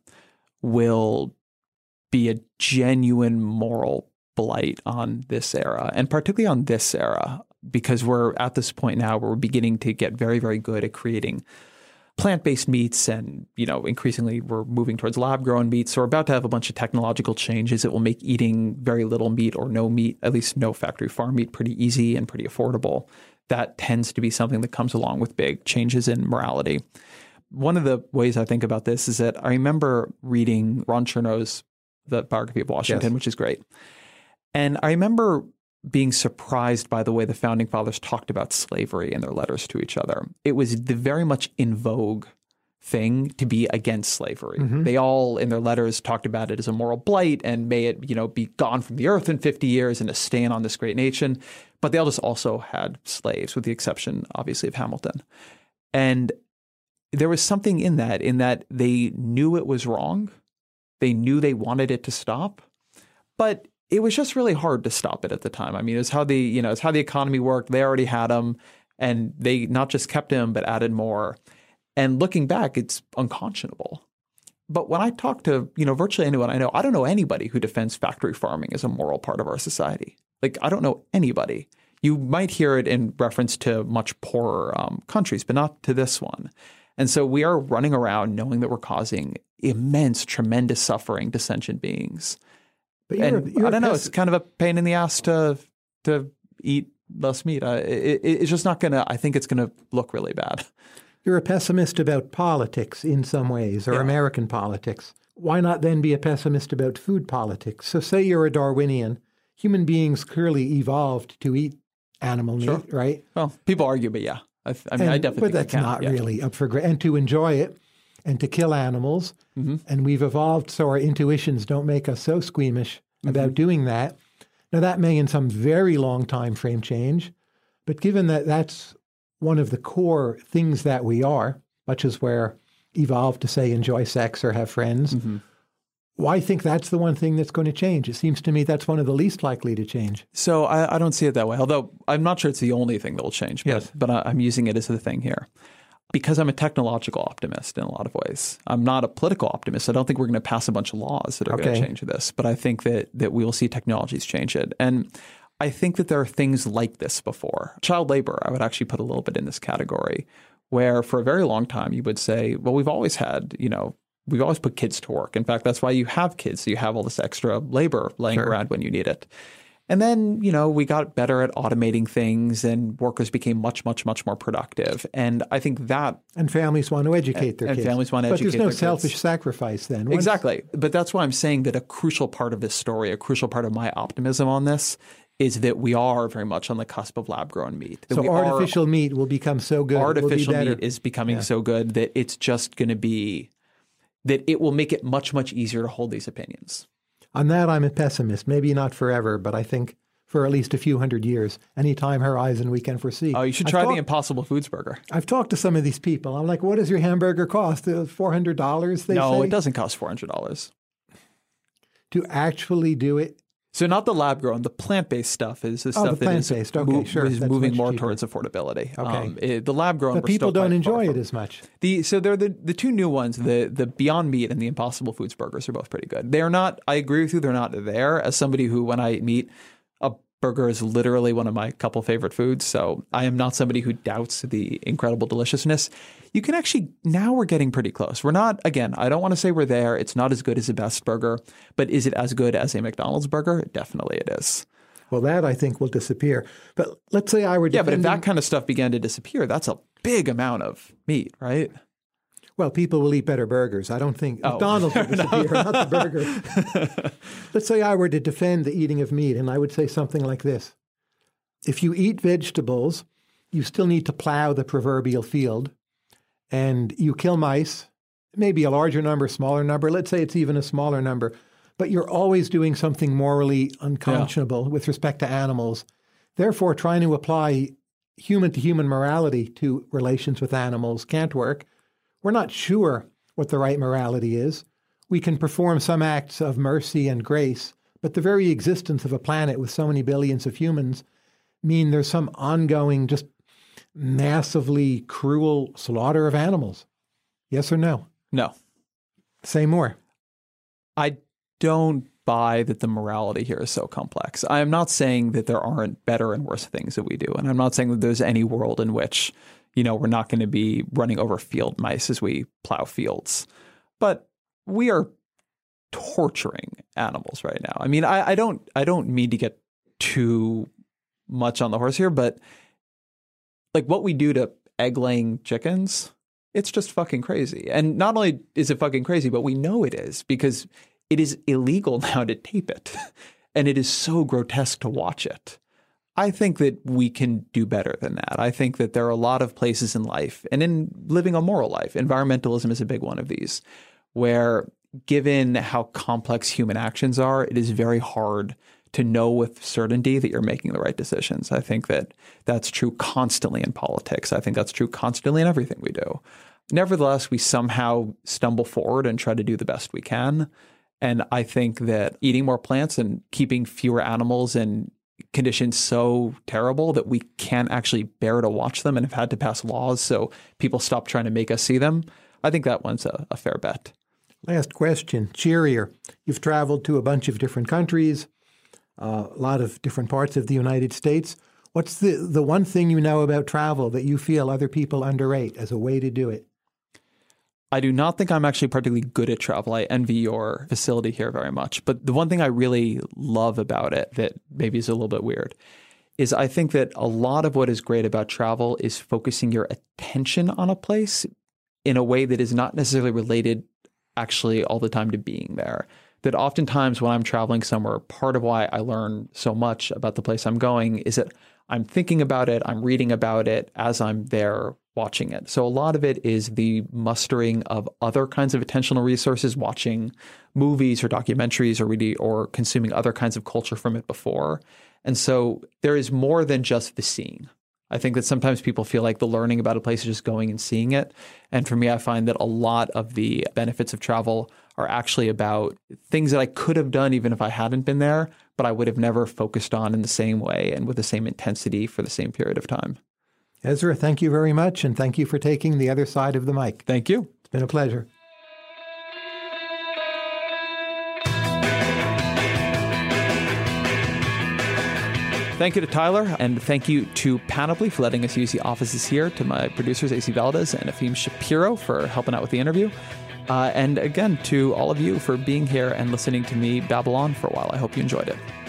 will be a genuine moral blight on this era, and particularly on this era, because we're at this point now where we're beginning to get very, very good at creating plant-based meats, and, you know, increasingly we're moving towards lab-grown meats. So we're about to have a bunch of technological changes that will make eating very little meat or no meat, at least no factory farm meat, pretty easy and pretty affordable. That tends to be something that comes along with big changes in morality. One of the ways I think about this is that I remember reading Ron Chernow's The Biography of Washington, yes. which is great. And I remember being surprised by the way the founding fathers talked about slavery in their letters to each other. It was the very much in vogue thing to be against slavery. Mm-hmm. They all in their letters talked about it as a moral blight and may it, you know, be gone from the earth in fifty years and a stain on this great nation. But they all just also had slaves, with the exception, obviously, of Hamilton. And there was something in that, in that they knew it was wrong. They knew they wanted it to stop. But it was just really hard to stop it at the time. I mean, it's how the, you know, it's how the economy worked. They already had them, and they not just kept him, but added more. And looking back, it's unconscionable. But when I talk to, you know, virtually anyone I know, I don't know anybody who defends factory farming as a moral part of our society. Like, I don't know anybody. You might hear it in reference to much poorer um, countries, but not to this one. And so we are running around knowing that we're causing immense, tremendous suffering to sentient beings. But you're, and you're I don't know, it's kind of a pain in the ass to to eat less meat. Uh, it, it's just not going to, I think it's going to look really bad. You're a pessimist about politics in some ways, or yeah. American politics. Why not then be a pessimist about food politics? So say you're a Darwinian. Human beings clearly evolved to eat animal meat, sure. right? Well, people argue, but yeah. I, th- I mean, and, I definitely But think that's can. not yeah. really up for grabs. And to enjoy it and to kill animals. Mm-hmm. And we've evolved so our intuitions don't make us so squeamish mm-hmm. about doing that. Now, that may in some very long time frame change. But given that that's one of the core things that we are, much as we're evolved to, say, enjoy sex or have friends, mm-hmm. why think that's the one thing that's going to change? It seems to me that's one of the least likely to change. So I, I don't see it that way, although I'm not sure it's the only thing that will change, but, yes. but I, I'm using it as the thing here. Because I'm a technological optimist in a lot of ways. I'm not a political optimist. I don't think we're going to pass a bunch of laws that are okay. going to change this, but I think that that we will see technologies change it. And I think that there are things like this before. Child labor, I would actually put a little bit in this category, where for a very long time you would say, well, we've always had, you know, we've always put kids to work. In fact, that's why you have kids. So you have all this extra labor laying sure. around when you need it. And then, you know, we got better at automating things and workers became much, much, much more productive. And I think that... And families want to educate their and, kids. And families want to but educate their kids. But there's no selfish sacrifice then. Once... Exactly. But that's why I'm saying that a crucial part of this story, a crucial part of my optimism on this is that we are very much on the cusp of lab-grown meat. That so we artificial are, meat will become so good. Artificial it will be meat is becoming yeah. so good that it's just going to be... that it will make it much, much easier to hold these opinions. On that, I'm a pessimist. Maybe not forever, but I think for at least a few hundred years, any time horizon we can foresee. Oh, you should try talk- the Impossible Foods burger. I've talked to some of these people. I'm like, what does your hamburger cost? four hundred dollars, they no, say? No, it doesn't cost four hundred dollars. To actually do it? So not the lab-grown, the plant-based stuff is the Oh, stuff the that is, plant-based. Okay, mo- sure. is That's moving much more cheaper. towards affordability. Okay. Um, it- the lab-grown, But we're people still don't quite far enjoy from. it as much. The so they're the the two new ones, the the Beyond Meat and the Impossible Foods burgers are both pretty good. They're not. I agree with you. They're not there. As somebody who, when I eat meat, a burger is literally one of my couple favorite foods. So I am not somebody who doubts the incredible deliciousness. You can actually, now we're getting pretty close. We're not, again, I don't want to say we're there. It's not as good as the best burger, but is it as good as a McDonald's burger? Definitely it is. Well, that I think will disappear. But let's say I were Yeah, but if defending, that kind of stuff began to disappear, that's a big amount of meat, right? well, people will eat better burgers. I don't think Oh, McDonald's will disappear, not the burger. Let's say I were to defend the eating of meat, and I would say something like this. If you eat vegetables, you still need to plow the proverbial field, and you kill mice, maybe a larger number, smaller number. Let's say it's even a smaller number. But you're always doing something morally unconscionable yeah. with respect to animals. Therefore, trying to apply human-to-human morality to relations with animals can't work. We're not sure what the right morality is. We can perform some acts of mercy and grace, but the very existence of a planet with so many billions of humans mean there's some ongoing, just massively cruel slaughter of animals. Yes or no? No. Say more. I don't buy that the morality here is so complex. I am not saying that there aren't better and worse things that we do. And I'm not saying that there's any world in which, you know, we're not going to be running over field mice as we plow fields. But we are torturing animals right now. I mean, I, I don't I don't mean to get too much on the horse here, but like what we do to egg-laying chickens, it's just fucking crazy. And not only is it fucking crazy, but we know it is because it is illegal now to tape it. And it is so grotesque to watch it. I think that we can do better than that. I think that there are a lot of places in life and in living a moral life, environmentalism is a big one of these, where given how complex human actions are, it is very hard to know with certainty that you're making the right decisions. I think that that's true constantly in politics. I think that's true constantly in everything we do. Nevertheless, we somehow stumble forward and try to do the best we can. And I think that eating more plants and keeping fewer animals in conditions so terrible that we can't actually bear to watch them and have had to pass laws so people stop trying to make us see them, I think that one's a, a fair bet. Last question, cheerier. You've traveled to a bunch of different countries, uh, a lot of different parts of the United States. What's the, the one thing you know about travel that you feel other people underrate as a way to do it? I do not think I'm actually particularly good at travel. I envy your facility here very much. But the one thing I really love about it that maybe is a little bit weird is I think that a lot of what is great about travel is focusing your attention on a place in a way that is not necessarily related actually all the time to being there. That oftentimes when I'm traveling somewhere, part of why I learn so much about the place I'm going is that I'm thinking about it, I'm reading about it as I'm there watching it. So a lot of it is the mustering of other kinds of attentional resources, watching movies or documentaries or reading or consuming other kinds of culture from it before. And so there is more than just the seeing. I think that sometimes people feel like the learning about a place is just going and seeing it. And for me, I find that a lot of the benefits of travel are actually about things that I could have done even if I hadn't been there, but I would have never focused on in the same way and with the same intensity for the same period of time. Ezra, thank you very much, and thank you for taking the other side of the mic. Thank you. It's been a pleasure. Thank you to Tyler, and thank you to Panoply for letting us use the offices here, to my producers, A C Valdez and Efim Shapiro, for helping out with the interview. Uh, and again, to all of you for being here and listening to me babble on for a while. I hope you enjoyed it.